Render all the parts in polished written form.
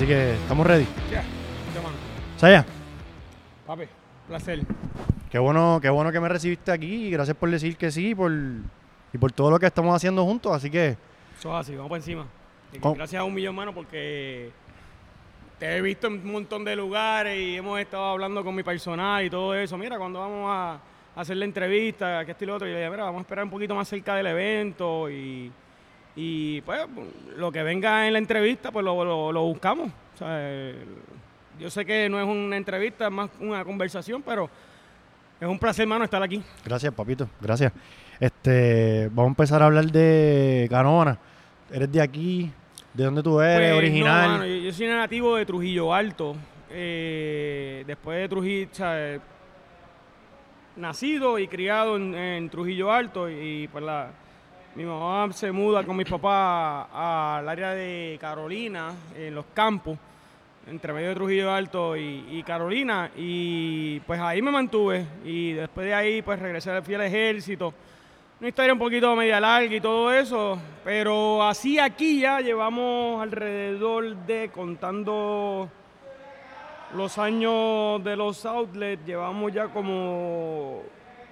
Así que estamos ready. Ya, mano. Saya, Papi, placer. qué bueno que me recibiste aquí y gracias por decir que sí y por todo lo que estamos haciendo juntos. Así que, Eso es así, vamos por encima. Y ¿Cómo? gracias a 1,000,000, mano, porque te he visto en un montón de lugares y hemos estado hablando con mi personal y todo eso. Mira, cuando vamos a hacer la entrevista, que esto y lo otro, y le dije, mira, vamos a esperar un poquito más cerca del evento y pues lo que venga en la entrevista, pues lo buscamos. O sea, yo sé que no es una entrevista, es más una conversación, pero es un placer, hermano, estar aquí. gracias, papito, gracias. Vamos a empezar a hablar de Canóvana. ¿Eres de aquí? ¿De dónde tú eres? Pues, ¿Original? No, mano, yo soy nativo de Trujillo Alto. Después de Trujillo, o sea, nacido y criado en Trujillo Alto y pues mi mamá se muda con mis papás al área de Carolina, en los campos, entre medio de Trujillo Alto y Carolina, y pues ahí me mantuve y después de ahí pues regresé, fui al ejército. Una historia un poquito media larga y todo eso, pero así aquí ya llevamos alrededor de, contando los años de los outlets, llevamos ya como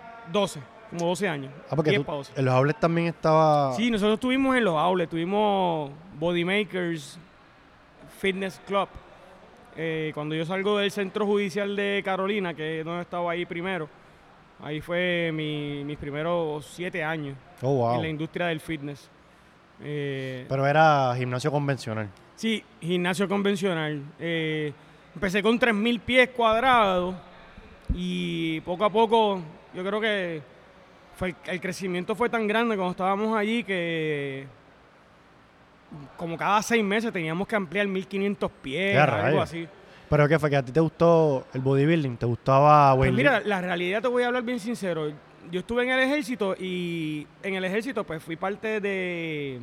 12 años. Porque 10 tú, pa' 12. en los outlets también estaba... Sí, nosotros estuvimos en los outlets, tuvimos Bodymakers Fitness Club. Cuando yo salgo del centro judicial de Carolina, que es donde estaba ahí primero, ahí fue mis primeros 7 años Oh, wow. en la industria del fitness. Pero era gimnasio convencional. Sí, gimnasio convencional. Empecé con 3,000 pies cuadrados y poco a poco yo creo que el crecimiento fue tan grande cuando estábamos allí que como cada 6 meses teníamos que ampliar 1,500 pies, ¡Qué algo rayos! así. ¿Pero qué fue? ¿Que a ti te gustó el bodybuilding? ¿Te gustaba Pues weightlifting? mira, la realidad te voy a hablar bien sincero. Yo estuve en el ejército y en el ejército pues fui parte de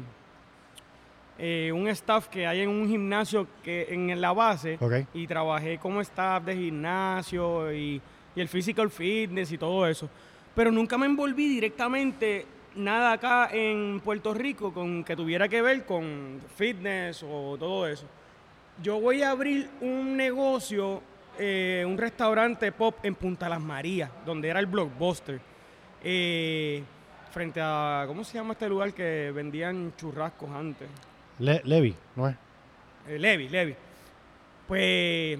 un staff que hay en un gimnasio que en la base. Ok. Y trabajé como staff de gimnasio y el physical fitness y todo eso. Pero nunca me envolví directamente nada acá en Puerto Rico con que tuviera que ver con fitness o todo eso. Yo voy a abrir un negocio, un restaurante pop en Punta Las Marías, donde era el Blockbuster. Frente a, ¿cómo se llama este lugar que vendían churrascos antes? Levi, ¿no es? Levi. Pues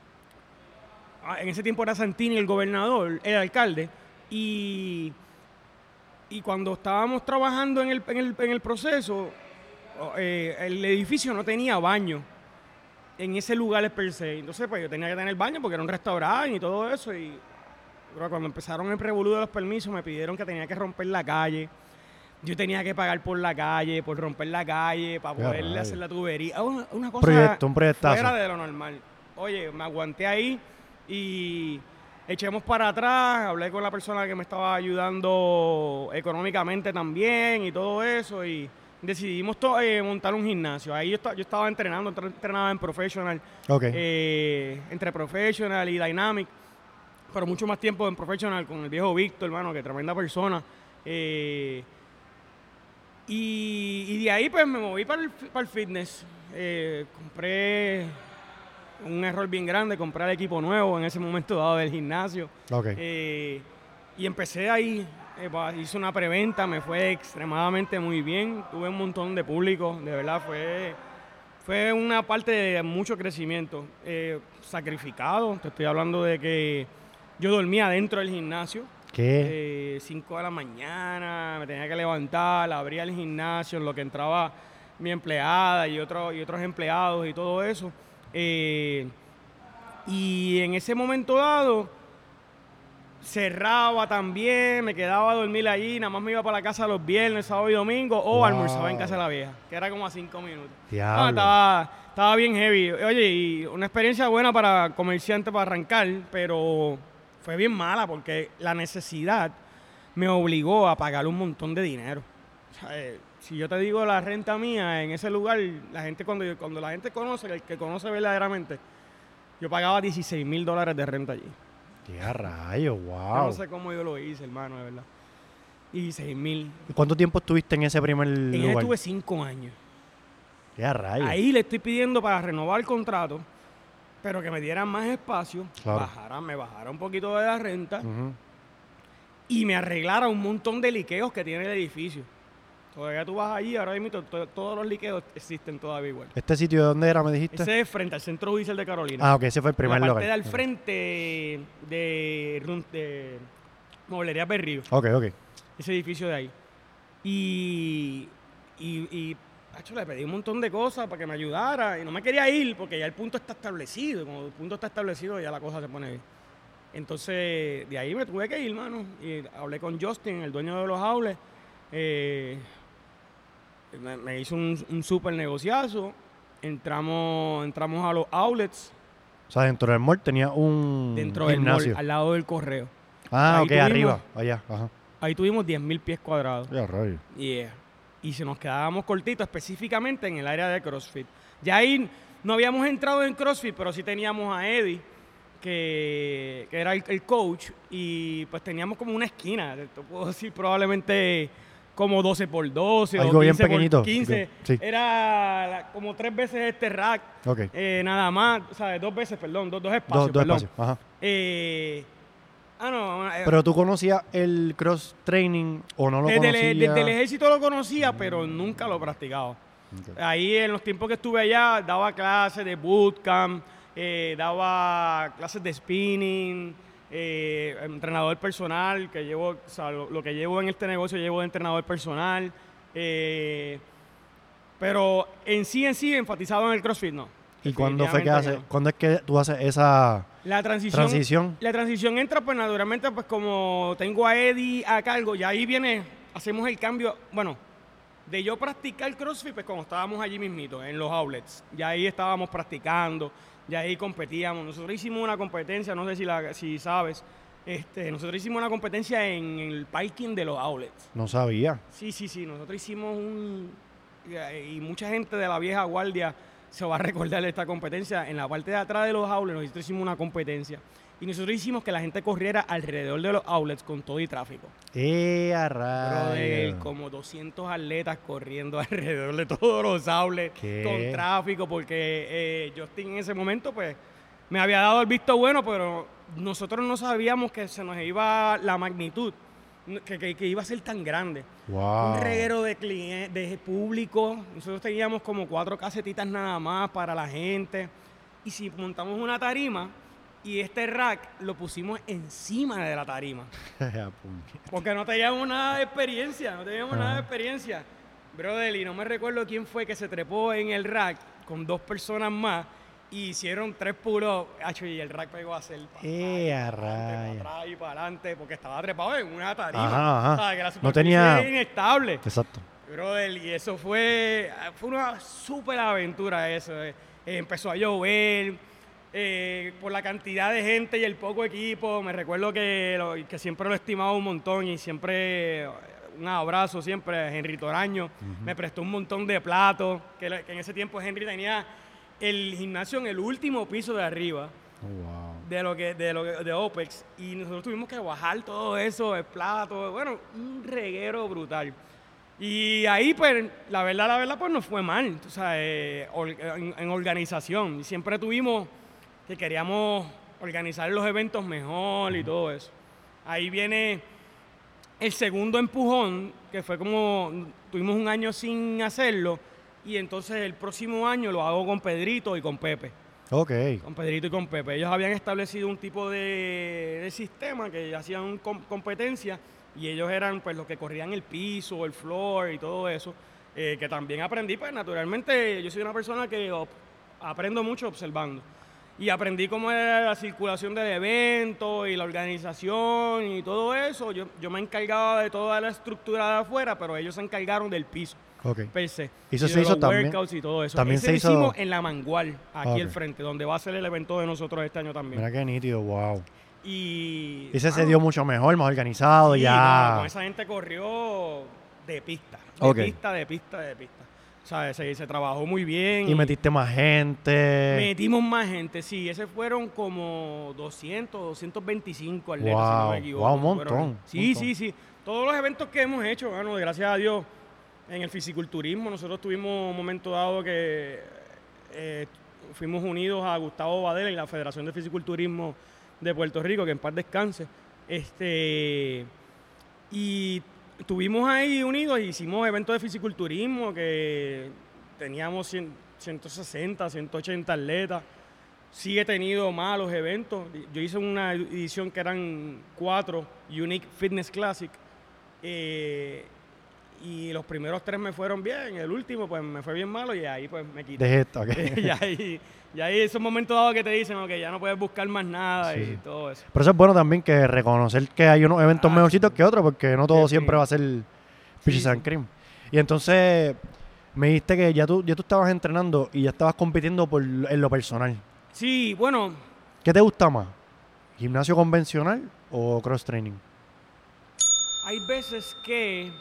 en ese tiempo era Santini el gobernador, el alcalde, y cuando estábamos trabajando en el proceso, el edificio no tenía baño en ese lugar per se. Entonces, pues yo tenía que tener baño porque era un restaurante y todo eso. Y cuando empezaron el revolú de los permisos, me pidieron que tenía que romper la calle. Yo tenía que pagar por la calle, por romper la calle, para poderle hacer la tubería. Una cosa Un proyectazo. fuera de lo normal. Oye, me aguanté ahí y echemos para atrás. Hablé con la persona que me estaba ayudando económicamente también y todo eso. Y decidimos montar un gimnasio. Ahí yo estaba entrenaba en Professional. Ok. Entre Professional y Dynamic. Pero mucho más tiempo en Professional con el viejo Víctor, hermano, que tremenda persona. Y de ahí pues me moví para el fitness. Compré un error bien grande, compré el equipo nuevo en ese momento dado del gimnasio. Ok. Y empecé ahí, hice una preventa, me fue extremadamente muy bien. Tuve un montón de público, de verdad fue una parte de mucho crecimiento. Sacrificado, te estoy hablando de que yo dormía dentro del gimnasio. ¿Qué? 5 de la mañana, me tenía que levantar, abría el gimnasio, en lo que entraba mi empleada y otros empleados y todo eso. Y en ese momento dado, cerraba también, me quedaba a dormir allí, nada más me iba para la casa los viernes, sábado y domingo, o almorzaba en casa de la vieja, que era como a 5 minutos. Diablo. Estaba bien heavy. Oye, y una experiencia buena para comerciante para arrancar, pero fue bien mala porque la necesidad me obligó a pagar un montón de dinero. O sea, si yo te digo la renta mía en ese lugar, la gente cuando la gente conoce, el que conoce verdaderamente, yo pagaba $16,000 de renta allí. ¡Qué rayos! Yo ¡Wow! no sé cómo yo lo hice, hermano, de verdad. 16,000. ¿Y cuánto tiempo estuviste en ese primer En ese lugar? estuve 5 años. ¡Qué a rayos! Ahí le estoy pidiendo para renovar el contrato, pero que me dieran más espacio, Claro. me bajara un poquito de la renta Ujú. y me arreglara un montón de liqueos que tiene el edificio. Todavía tú vas allí, ahora mismo todos los liqueos existen todavía igual. ¿Este sitio de dónde era, me dijiste? Ese es frente al Centro Judicial de Carolina. Ah, ok, ese fue el primer la parte lugar. de al frente de Mueblería Berrío, Ok. ese edificio de ahí. Hacho, le pedí un montón de cosas para que me ayudara y no me quería ir porque ya el punto está establecido. Como el punto está establecido, ya la cosa se pone bien. Entonces, de ahí me tuve que ir, mano. Y hablé con Justin, el dueño de los outlets. Me hizo un súper negociazo. Entramos a los outlets O sea, dentro del mall tenía un dentro del gimnasio. mall, al lado del correo. Ah, Ahí ok, tuvimos- arriba. Allá, ajá. Ahí tuvimos 10,000 pies cuadrados. ¡Qué a rayos! Yeah. Y se nos quedábamos cortitos, específicamente en el área de CrossFit. Ya ahí no habíamos entrado en CrossFit, pero sí teníamos a Eddie, que era el coach, y pues teníamos como una esquina, te puedo decir probablemente como 12 por 12 Algo o bien 15 por pequeñito. 15. Sí. Era como 3 veces este rack, Ok. nada más, o sea, 2 veces, perdón, dos espacios, Dos perdón. espacios. Ajá. No, Pero tú conocías el cross training o no lo desde conocías. el ejército lo conocía, pero nunca lo practicaba. Ok. Ahí en los tiempos que estuve allá daba clases de bootcamp, daba clases de spinning, entrenador personal, que llevo, o sea, lo que llevo en este negocio llevo de entrenador personal, pero en sí enfatizado en el CrossFit no. ¿Y cuándo fue que Definitivamente haces? ¿Cuándo es que tú haces esa La transición? La transición entra, pues naturalmente, pues como tengo a Eddie a cargo, y ahí hacemos el cambio, bueno, de yo practicar CrossFit, pues como estábamos allí mismito, en los outlets, ya ahí estábamos practicando, ya ahí competíamos. Nosotros hicimos una competencia, no sé si sabes, nosotros hicimos una competencia en el parking de los outlets. No sabía. Sí, nosotros hicimos y mucha gente de la vieja guardia se va a recordar de esta competencia. En la parte de atrás de los outlets nosotros hicimos una competencia y nosotros hicimos que la gente corriera alrededor de los outlets con todo y tráfico. A Brother, rayos! como 200 atletas corriendo alrededor de todos los outlets ¿Qué? con tráfico, porque Justin en ese momento pues me había dado el visto bueno, pero nosotros no sabíamos que se nos iba la magnitud, que iba a ser tan grande. Wow. Un reguero de público. Nosotros teníamos como 4 casetitas nada más para la gente. Y si montamos una tarima y este rack lo pusimos encima de la tarima. Porque no teníamos nada de experiencia, Brother, y no me recuerdo quién fue que se trepó en el rack con 2 personas más y hicieron 3 pull-ups, y el rack pegó a hacer a para rayos! atrás y para adelante, porque estaba trepado en una tarima. Ajá. O sea, que la No superficie tenía- era inestable. Exacto. Brother, y eso fue una súper aventura eso. Empezó a llover, por la cantidad de gente y el poco equipo. Me recuerdo que siempre lo estimaba un montón y siempre, un abrazo siempre a Henry Toraño. Me prestó un montón de platos, que en ese tiempo Henry tenía el gimnasio en el último piso de arriba Wow. de OPEX, y nosotros tuvimos que bajar todo eso, el plato, bueno, un reguero brutal. Y ahí, pues, la verdad, pues nos fue mal, tú sabes, en organización. Y siempre tuvimos que queríamos organizar los eventos mejor y todo eso. Ahí viene el segundo empujón, que fue como, tuvimos un año sin hacerlo, y entonces el próximo año lo hago con Pedrito y con Pepe. Ok. Con Pedrito y con Pepe. Ellos habían establecido un tipo de sistema que hacían competencia y ellos eran pues los que corrían el piso, el floor y todo eso, que también aprendí, pues naturalmente yo soy una persona que aprendo mucho observando. Y aprendí cómo era la circulación del evento y la organización y todo eso. Yo me encargaba de toda la estructura de afuera, pero ellos se encargaron del piso. Ok. Per se. ¿Y eso Y se de hizo los también? workouts y todo eso. También Ese se lo hizo- hicimos en la Mangual, aquí Ok. al frente, donde va a ser el evento de nosotros este año también. Mira qué nítido, wow. Y Ese se mano, dio mucho mejor, más organizado, sí, ya. no, con esa gente corrió de pista. Ok. De pista. O sea, se trabajó muy bien. Y metiste más gente. Metimos más gente, sí. Ese fueron como 225 atletas, si no Wow, me equivoco. wow, un montón, Fueron- un Sí, montón. sí. Todos los eventos que hemos hecho, bueno, gracias a Dios, En el fisiculturismo, nosotros tuvimos un momento dado que fuimos unidos a Gustavo Badela y la Federación de Fisiculturismo de Puerto Rico, que en paz descanse. Y estuvimos ahí unidos y hicimos eventos de fisiculturismo que teníamos 160, 180 atletas. Sí he tenido malos eventos. Yo hice una edición que eran 4 Unique Fitness Classic. Y los primeros 3 me fueron bien. El último pues me fue bien malo y ahí pues me quité. De esto, okay. y ahí esos momentos dados que te dicen, ok, ya no puedes buscar más nada y todo eso. Pero eso es bueno también, que reconocer que hay unos eventos mejorcitos que otros, porque no todo siempre va a ser Peaches and Cream. Y entonces me dijiste que ya tú estabas entrenando y ya estabas compitiendo en lo personal. Sí, bueno. ¿Qué te gusta más? ¿Gimnasio convencional o cross training? Hay veces que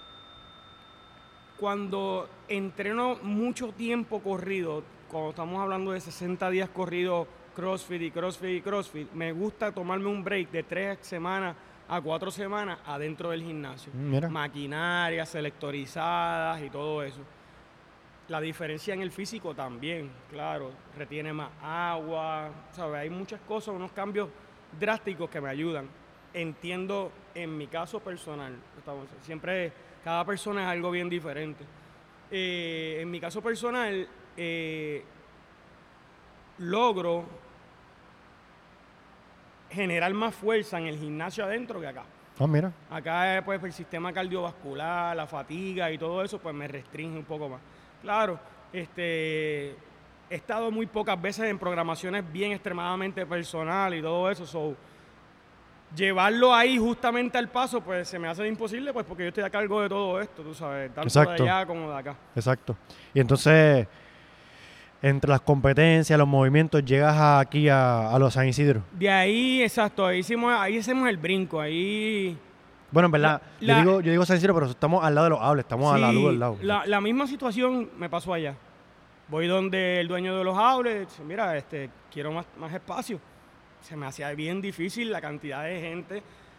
cuando entreno mucho tiempo corrido, cuando estamos hablando de 60 días corridos, CrossFit, me gusta tomarme un break de 3 semanas a 4 semanas adentro del gimnasio. Mira. Maquinarias selectorizadas y todo eso. La diferencia en el físico también, claro, retiene más agua, ¿sabes? Hay muchas cosas, unos cambios drásticos que me ayudan. Entiendo en mi caso personal, siempre cada persona es algo bien diferente. En mi caso personal, logro generar más fuerza en el gimnasio adentro que acá. Mira. Acá pues el sistema cardiovascular, la fatiga y todo eso pues me restringe un poco más. Claro, he estado muy pocas veces en programaciones bien extremadamente personal y todo eso, llevarlo ahí justamente al paso, pues se me hace imposible, pues porque yo estoy a cargo de todo esto, tú sabes, tanto de allá como de acá. Exacto. Y entonces, entre las competencias, los movimientos, llegas aquí a los San Isidro. De ahí, exacto, ahí hacemos el brinco, ahí... Bueno, en verdad, yo digo San Isidro, pero estamos al lado de los outlets, estamos a la luz del lado. La misma situación me pasó allá. Voy donde el dueño de los outlets, mira, quiero más espacio. Se me hacía bien difícil la cantidad de gente.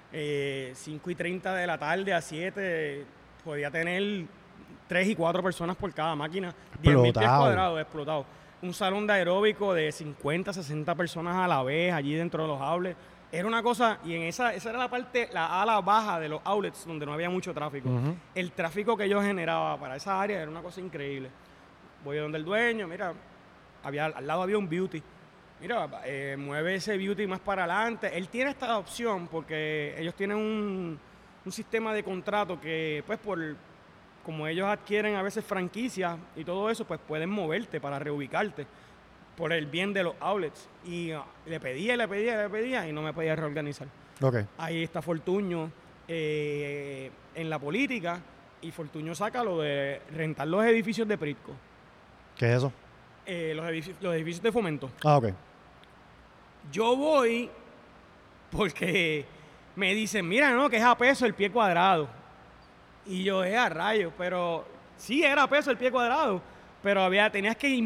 5:30 de la tarde a 7, podía tener 3 y 4 personas por cada máquina. 10,000 pies cuadrados, explotado. Un salón de aeróbico de 50, 60 personas a la vez allí dentro de los outlets. Era una cosa, y esa era la parte, la ala baja de los outlets, donde no había mucho tráfico. El tráfico que yo generaba para esa área era una cosa increíble. Voy donde el dueño, mira, al lado había un beauty. Mira, mueve ese beauty más para adelante. Él tiene esta opción porque ellos tienen un sistema de contrato que, pues, como ellos adquieren a veces franquicias y todo eso, pues pueden moverte para reubicarte por el bien de los outlets. Y le pedía y no me podía reorganizar. Okay. Ahí está Fortuño en la política, y Fortuño saca lo de rentar los edificios de Pritco. ¿Qué es eso? Los edificios de fomento. Ok. Yo voy porque me dicen, mira, no, que es a peso el pie cuadrado. Y yo, a rayos, pero sí era a peso el pie cuadrado, pero tenías que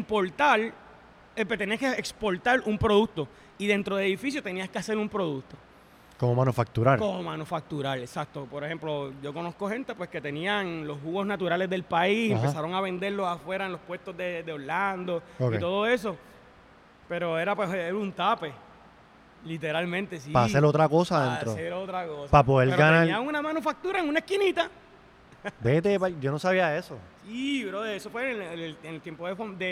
tenías que exportar un producto, y dentro del edificio tenías que hacer un producto. Como manufacturar. Como manufacturar, exacto. Por ejemplo, yo conozco gente pues que tenían los jugos naturales del país, empezaron a venderlos afuera en los puestos de Orlando y todo eso. Pero era un tape, literalmente, sí. Para hacer otra cosa adentro. Para hacer otra cosa. Para poder ganar. Tenían una manufactura en una esquinita. Vete, yo no sabía eso. Sí, bro, eso fue en el tiempo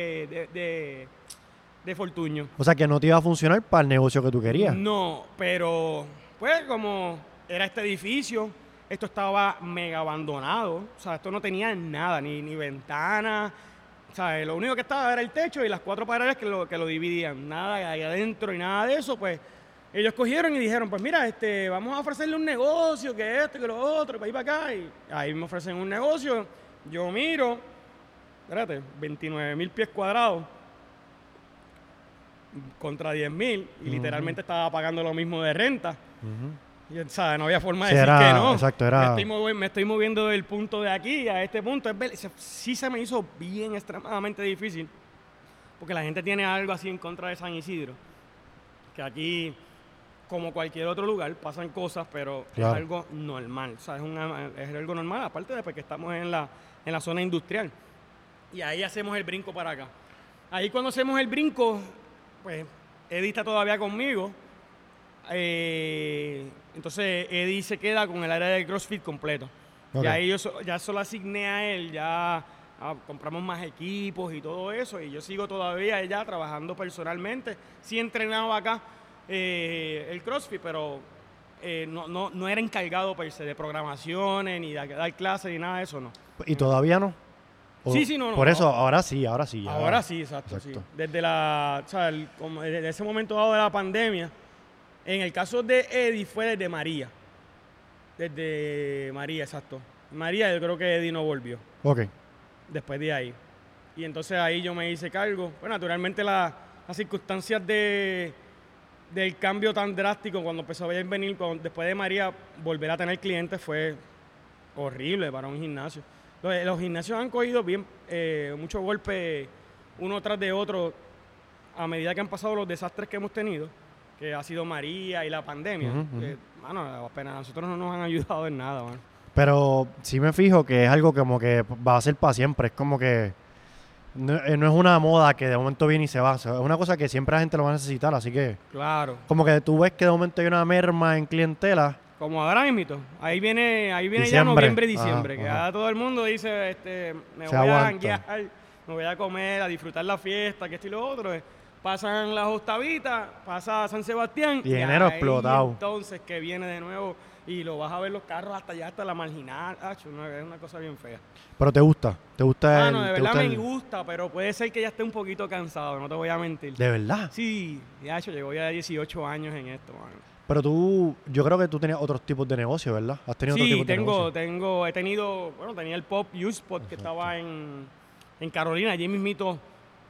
de Fortuño. O sea, que no te iba a funcionar para el negocio que tú querías. No, pero pues como era este edificio, esto estaba mega abandonado. O sea, esto no tenía nada, ni ventana. O sea, lo único que estaba era el techo y las 4 paredes que lo dividían. Nada ahí adentro y nada de eso, pues ellos cogieron y dijeron, pues mira, vamos a ofrecerle un negocio, que esto, que lo otro, para ir para acá. Y ahí me ofrecen un negocio. Yo miro, espérate, 29,000 pies cuadrados contra 10,000, y literalmente estaba pagando lo mismo de renta. Y, ¿sabes? No había forma de decir que no. Exacto, me estoy moviendo del punto de aquí a este punto. Sí se me hizo bien extremadamente difícil, porque la gente tiene algo así en contra de San Isidro, que aquí como cualquier otro lugar, pasan cosas, pero Claro. es algo normal. O sea, es algo normal, aparte de que estamos en la zona industrial. Y ahí hacemos el brinco para acá. Ahí cuando hacemos el brinco, pues Eddie está todavía conmigo. Entonces Eddie se queda con el área del CrossFit completo. Ok. Y ahí yo ya solo asigné a él, ya compramos más equipos y todo eso. Y yo sigo todavía ya trabajando personalmente. Sí entrenaba acá el CrossFit, pero no era encargado per se de programaciones, ni de dar clases, ni nada de eso, no. ¿Y todavía no? Sí, no. Por eso, ahora sí. Ya. Ahora sí, exacto. Sí. Desde desde ese momento dado de la pandemia, en el caso de Eddie fue desde María. Desde María, exacto. María, yo creo que Eddie no volvió Ok. después de ahí. Y entonces ahí yo me hice cargo. Pues naturalmente las circunstancias del cambio tan drástico cuando empezó a venir, después de María, volver a tener clientes fue horrible para un gimnasio. Los gimnasios han cogido bien muchos golpes uno tras de otro a medida que han pasado los desastres que hemos tenido, que ha sido María y la pandemia. Mano, apenas nosotros no nos han ayudado en nada, mano. Pero sí me fijo que es algo como que va a ser para siempre. Es como que no es una moda que de momento viene y se va. Es una cosa que siempre la gente lo va a necesitar. Así que Claro. como que tú ves que de momento hay una merma en clientela. Como ahora mismito. Ahí viene ya Diciembre. noviembre, diciembre. Ajá, que ajá. ya todo el mundo dice, me Se voy a aguanta. janguear, me voy a comer, a disfrutar la fiesta, que esto y lo otro. Pasan las octavitas, pasa San Sebastián. Y enero ahí explotado. Entonces que viene de nuevo y lo vas a ver los carros hasta allá, hasta la marginal. Es una cosa bien fea. Pero te gusta. ¿Te gusta No, de te verdad gusta me gusta, pero puede ser que ya esté un poquito cansado, no te voy a mentir. ¿De verdad? Sí, llevo ya 18 años en esto, mano. Pero yo creo que tú tenías otros tipos de negocio, ¿verdad? ¿Has tenido otros Sí, tipos de negocio? tenía el Pop Youth Spot que estaba en Carolina, allí mismito,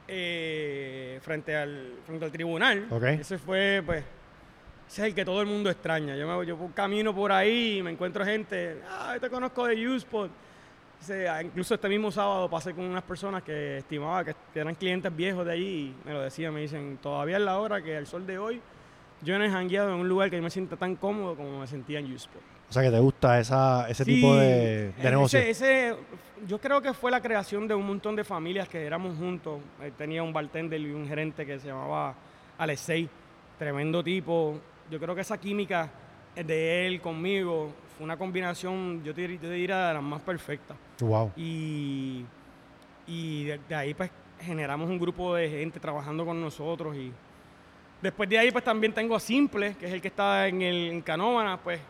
frente al tribunal. Ok. Ese fue, pues, ese es el que todo el mundo extraña. Yo camino por ahí y me encuentro gente, te conozco de Youth Spot. Incluso este mismo sábado pasé con unas personas que estimaba que eran clientes viejos de allí y me lo decían, me dicen, todavía es la hora que al sol de hoy yo no he jangueado en un lugar que yo me sienta tan cómodo como me sentía en Youthsport. O sea, que te gusta ese tipo de negocio. Yo creo que fue la creación de un montón de familias que éramos juntos. Tenía un bartender y un gerente que se llamaba Alexei, tremendo tipo. Yo creo que esa química de él conmigo fue una combinación, yo te diría, de las más perfectas. Wow. Y de ahí pues generamos un grupo de gente trabajando con nosotros y después de ahí pues también tengo a Simple, que es el que está en Canóvana. Pues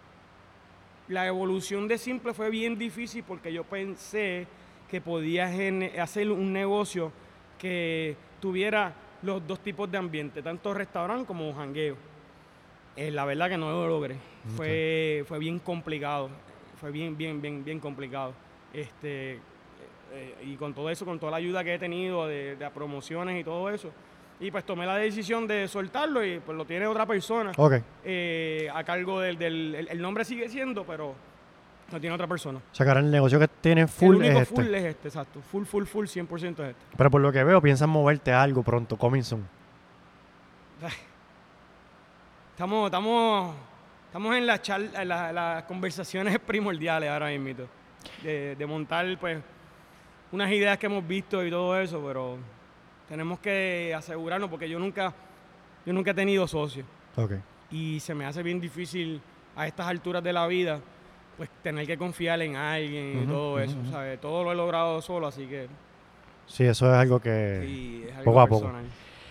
la evolución de Simple fue bien difícil porque yo pensé que podía hacer un negocio que tuviera los dos tipos de ambiente, tanto restaurante como jangueo. La verdad que no lo logré. Okay. Fue bien complicado. Fue bien complicado. Y con todo eso, con toda la ayuda que he tenido de promociones y todo eso, y pues tomé la decisión de soltarlo y pues lo tiene otra persona. Ok. A cargo el nombre sigue siendo, pero lo tiene otra persona. O sea, que ahora el negocio que tienes full el único es full es este, exacto. Full, 100% es este. Pero por lo que veo, piensas moverte a algo pronto, coming soon. Estamos en las conversaciones primordiales ahora mismo. De montar, pues, unas ideas que hemos visto y todo eso, pero tenemos que asegurarnos porque yo nunca he tenido socio. Ok. Y se me hace bien difícil a estas alturas de la vida, pues, tener que confiar en alguien y todo eso, ¿sabes? Todo lo he logrado solo, así que Sí, eso es algo que sí, es algo poco a poco. personal.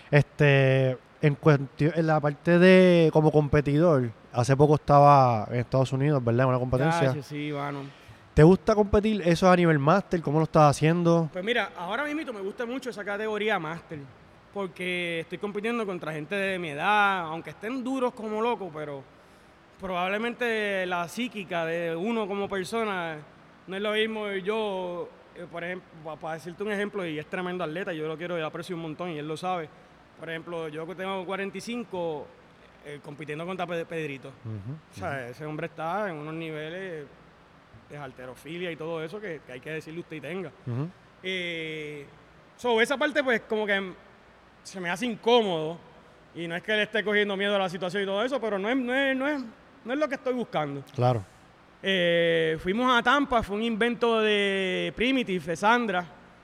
En la parte de como competidor, hace poco estaba en Estados Unidos, ¿verdad? En una competencia. Sí, mano. ¿Te gusta competir eso a nivel máster? ¿Cómo lo estás haciendo? Pues mira, ahora mismo me gusta mucho esa categoría máster, porque estoy compitiendo contra gente de mi edad, aunque estén duros como locos, pero probablemente la psíquica de uno como persona no es lo mismo. Yo, por ejemplo, para decirte un ejemplo, y es tremendo atleta, yo lo quiero y lo aprecio un montón y él lo sabe. Por ejemplo, yo que tengo 45, compitiendo contra Pedrito. O sea, ese hombre está en unos niveles de halterofilia y todo eso que hay que decirle usted y tenga. Esa parte pues como que se me hace incómodo Y no es que le esté cogiendo miedo a la situación y todo eso, pero no es lo que estoy buscando. Claro. Fuimos a Tampa, fue un invento de Primitive, de Sandra.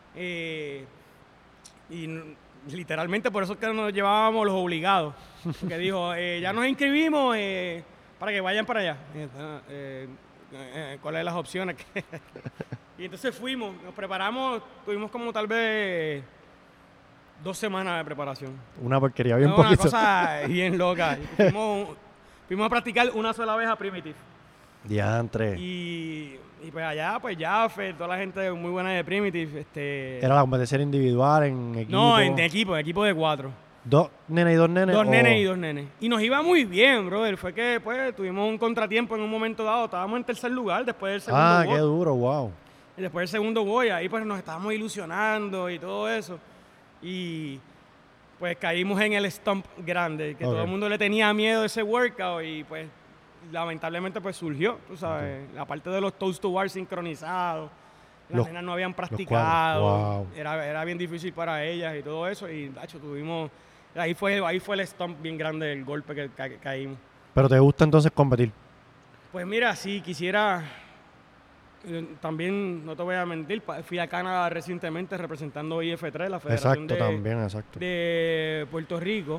Literalmente por eso es que nos llevábamos los obligados. Porque dijo, ya nos inscribimos para que vayan para allá. ¿Cuáles son las opciones? Y entonces fuimos, nos preparamos, tuvimos como tal vez 2 semanas de preparación. Una porquería, bien Una poquito. cosa bien loca. Fuimos a practicar una sola vez a Primitive. Diantre. Y pues allá, pues Jaffe, toda la gente muy buena de Primitive. ¿Era la competencia individual, en equipo? No, en equipo de 4. 2 nenes y 2 nenes. 2 nenes y 2 nenes. Y nos iba muy bien, brother. Fue que pues tuvimos un contratiempo en un momento dado. Estábamos en tercer lugar después del segundo Ah, boy. qué duro, wow. Y después del segundo boy, ahí pues nos estábamos ilusionando y todo eso. Y pues caímos en el stump grande, que todo el mundo le tenía miedo a ese workout y pues lamentablemente pues surgió, tú sabes, aparte de los toes to bar sincronizados, las nenas no habían practicado, wow. era bien difícil para ellas y todo eso y de hecho tuvimos, ahí fue el stump bien grande, el golpe que caímos. ¿Pero te gusta entonces competir? Pues mira, sí, quisiera, también no te voy a mentir, fui a Canadá recientemente representando IF3, la Federación de Puerto Rico.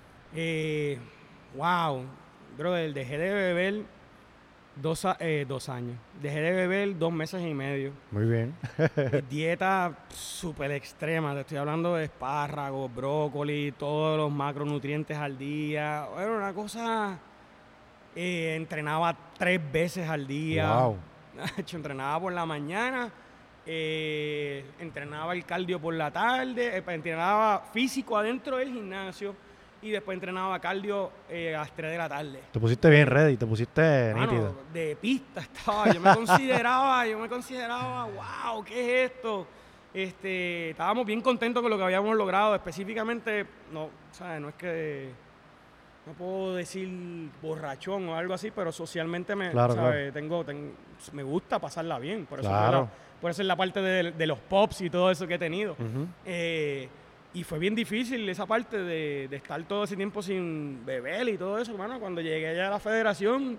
Wow, brother, dejé de beber 2 años. Dejé de beber 2 meses y medio. Muy bien. Dieta súper extrema. Te estoy hablando de espárragos, brócoli, todos los macronutrientes al día. Era una cosa... entrenaba 3 veces al día. Wow. Entrenaba por la mañana. Entrenaba el cardio por la tarde. Entrenaba físico adentro del gimnasio. Y después entrenaba cardio a las 3 de la tarde. Te pusiste bien ready, te pusiste nítido. De pista estaba. Yo me consideraba, wow, ¿qué es esto? Estábamos bien contentos con lo que habíamos logrado. Específicamente, no es que no puedo decir borrachón o algo así, pero socialmente me gusta pasarla bien. Por eso es la parte de los pops y todo eso que he tenido. Y fue bien difícil esa parte de estar todo ese tiempo sin beber y todo eso, hermano. Cuando llegué allá a la federación,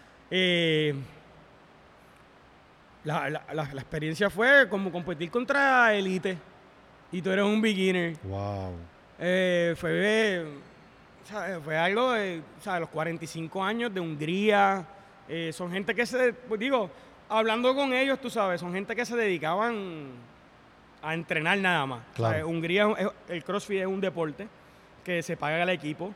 la experiencia fue como competir contra élite y tú eres un beginner. Wow. Fue algo de los 45 años de Hungría. Son gente que hablando con ellos, tú sabes, son gente que se dedicaban a entrenar nada más. Claro. Hungría, el CrossFit es un deporte que se paga al equipo.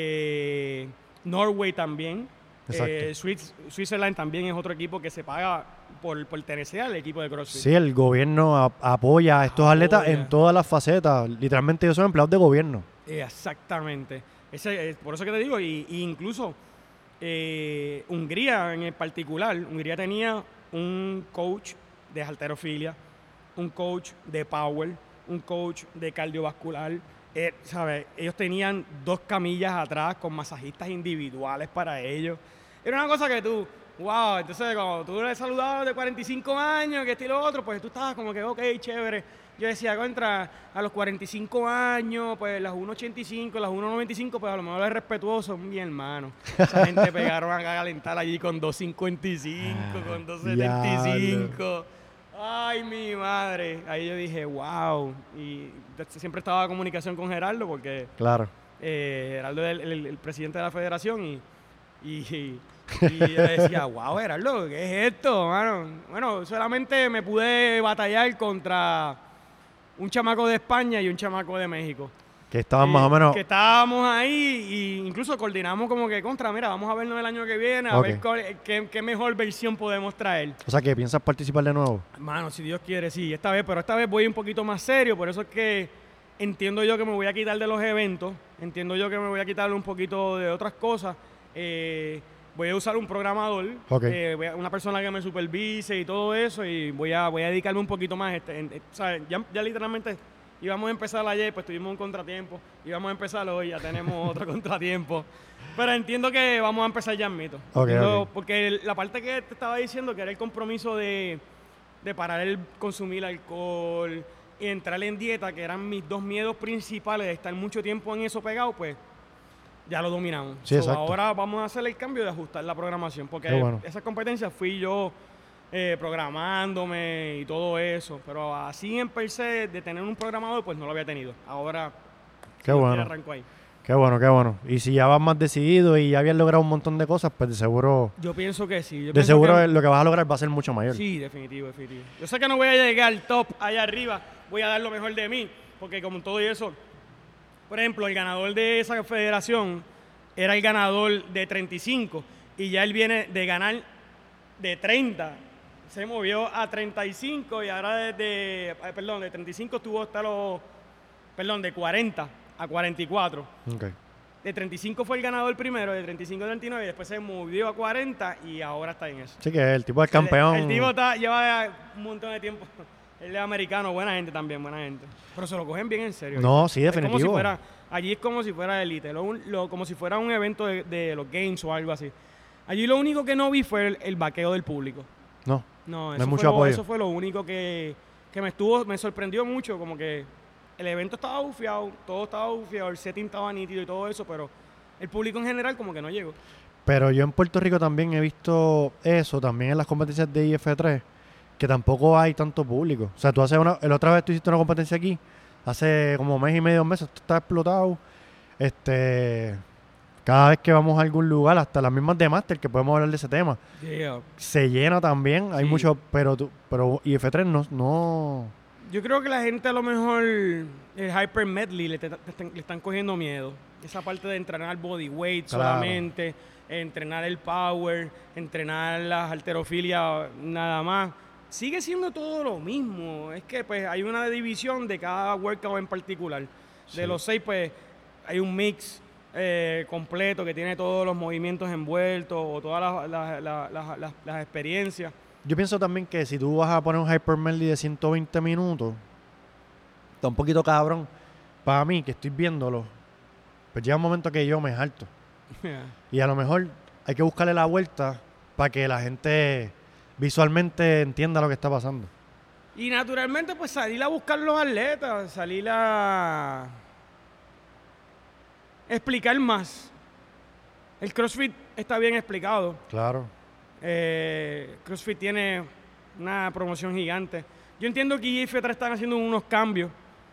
Norway también. Switzerland también es otro equipo que se paga por pertenecer al equipo de CrossFit. Sí, el gobierno apoya a estos atletas en todas las facetas. Literalmente ellos son empleados de gobierno. Exactamente. Por eso que te digo, y incluso Hungría en particular, Hungría tenía un coach de halterofilia, un coach de power, un coach de cardiovascular. Ellos tenían 2 camillas atrás con masajistas individuales para ellos. Era una cosa que wow, entonces cuando tú le saludabas de 45 años, que esto y lo otro, pues tú estabas como que, ok, chévere. Yo decía, a los 45 años, pues las 1.85, las 1.95, pues a lo mejor es respetuoso, mi hermano. Esa gente pegaron a calentar allí con 2.55, con 2.75. Ay, mi madre. Ahí yo dije, wow. Y siempre estaba en comunicación con Gerardo porque... Claro. Gerardo es el presidente de la federación y yo decía, wow, Gerardo, ¿qué es esto, mano? Bueno, solamente me pude batallar contra un chamaco de España y un chamaco de México. Que estaban más o menos... Que estábamos ahí y incluso coordinamos como que mira, vamos a vernos el año que viene, a ver qué mejor versión podemos traer. O sea, que ¿piensas participar de nuevo? Hermano, si Dios quiere, sí, pero esta vez voy un poquito más serio, por eso es que entiendo yo que me voy a quitar de los eventos, entiendo yo que me voy a quitar un poquito de otras cosas. Voy a usar un programador, una persona que me supervise y todo eso, y voy a dedicarme un poquito más. Ya literalmente íbamos a empezar ayer, pues tuvimos un contratiempo, íbamos a empezar hoy, ya tenemos otro contratiempo. Pero entiendo que vamos a empezar ya en mito. Porque la parte que te estaba diciendo, que era el compromiso de parar el consumir alcohol y entrar en dieta, que eran mis 2 miedos principales de estar mucho tiempo en eso pegado, pues ya lo dominamos. Sí, exacto. Ahora vamos a hacer el cambio de ajustar la programación, porque bueno. esas competencias fui yo programándome y todo eso, pero así en per se de tener un programador, pues no lo había tenido. Ahora Qué bueno. arranco ahí. Qué bueno, qué bueno. Y si ya vas más decidido y ya habías logrado un montón de cosas, pues de seguro... Yo pienso que sí. De seguro lo que vas a lograr va a ser mucho mayor. Sí, definitivo. Yo sé que no voy a llegar al top allá arriba, voy a dar lo mejor de mí, porque como todo eso, por ejemplo, el ganador de esa federación era el ganador de 35 y ya él viene de ganar de 30. Se movió a 35 y ahora de 35 estuvo hasta de 40 a 44. Okay. De 35 fue el ganador primero, de 35 a 39, y después se movió a 40 y ahora está en eso. Sí, que el tipo es campeón. El tipo lleva un montón de tiempo. Él es americano, buena gente también, buena gente. Pero se lo cogen bien en serio. No, sí, definitivo. Es como si fuera, allí es como si fuera elite, como si fuera un evento de los games o algo así. Allí lo único que no vi fue el vaqueo del público. No, hay mucho apoyo. Eso fue lo único que me sorprendió mucho, como que el evento estaba bufiado, todo estaba bufiado, el setting estaba nítido y todo eso, pero el público en general como que no llegó. Pero yo en Puerto Rico también he visto eso, también en las competencias de IF3, que tampoco hay tanto público. O sea, tú haces la otra vez tú hiciste una competencia aquí, hace como mes y medio, 2 meses, esto está explotado. Cada vez que vamos a algún lugar, hasta las mismas de Master, que podemos hablar de ese tema, se llena también, hay mucho, pero IF3 no... Yo creo que la gente a lo mejor el Hyper Medley le están cogiendo miedo. Esa parte de entrenar bodyweight solamente, entrenar el power, entrenar las halterofilias nada más. Sigue siendo todo lo mismo. Es que pues hay una división de cada workout en particular. De los 6 pues hay un mix completo que tiene todos los movimientos envueltos o todas las experiencias. Yo pienso también que si tú vas a poner un Hyper Medley de 120 minutos, está un poquito cabrón. Para mí, que estoy viéndolo, pues llega un momento que yo me harto. Y a lo mejor hay que buscarle la vuelta para que la gente visualmente entienda lo que está pasando. Y naturalmente, pues salir a buscar los atletas, salir a explicar más. El CrossFit está bien explicado. Claro. CrossFit tiene una promoción gigante. Yo entiendo que IF3 están haciendo unos cambios,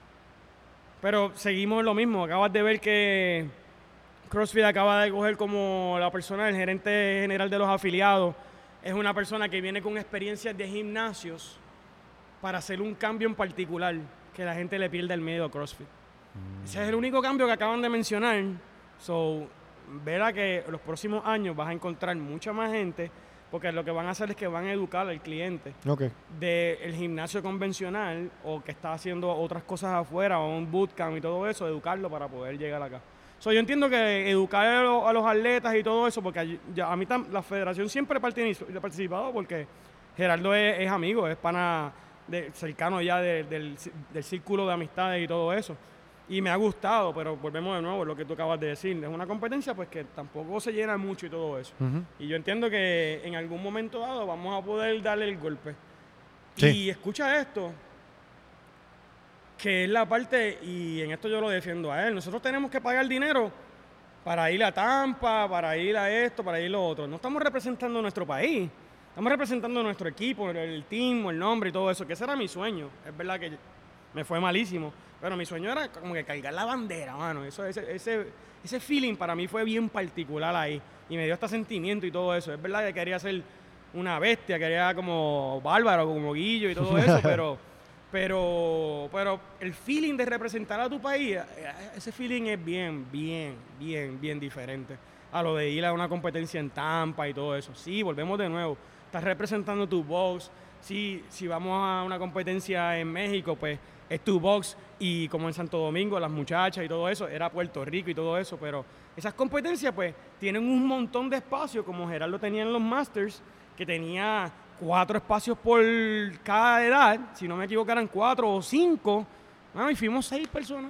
pero seguimos en lo mismo. Acabas de ver que CrossFit acaba de coger como la persona, el gerente general de los afiliados, es una persona que viene con experiencias de gimnasios para hacer un cambio en particular, que la gente le pierda el miedo a CrossFit. Ese es el único cambio que acaban de mencionar. Verá que en los próximos años vas a encontrar mucha más gente, porque lo que van a hacer es que van a educar al cliente del gimnasio convencional o que está haciendo otras cosas afuera o un bootcamp y todo eso, educarlo para poder llegar acá. Yo entiendo que educar a los atletas y todo eso, porque a mí la federación siempre he participado porque Gerardo es amigo, es pana cercano ya del círculo de amistades y todo eso. Y me ha gustado, pero volvemos de nuevo a lo que tú acabas de decir. Es una competencia pues que tampoco se llena mucho y todo eso. Y yo entiendo que en algún momento dado vamos a poder darle el golpe. Sí. Y escucha esto, que es la parte, y en esto yo lo defiendo a él. Nosotros tenemos que pagar dinero para ir a Tampa, para ir a esto, para ir a lo otro. No estamos representando nuestro país. Estamos representando nuestro equipo, el team, el nombre y todo eso, que ese era mi sueño. Es verdad que me fue malísimo. Pero mi sueño era como que cargar la bandera, mano. Ese feeling para mí fue bien particular ahí. Y me dio hasta sentimiento y todo eso. Es verdad que quería ser una bestia, quería como Bárbaro, como Guillo y todo eso, pero el feeling de representar a tu país, ese feeling es bien diferente a lo de ir a una competencia en Tampa y todo eso. Sí, volvemos de nuevo. Estás representando tu box. Sí, si vamos a una competencia en México, pues es tu box, y como en Santo Domingo, las muchachas y todo eso, era Puerto Rico y todo eso, pero esas competencias pues tienen un montón de espacio, como Gerardo tenía en los Masters, que tenía 4 espacios por cada edad, si no me equivoco eran 4 o 5, bueno, y fuimos 6 personas,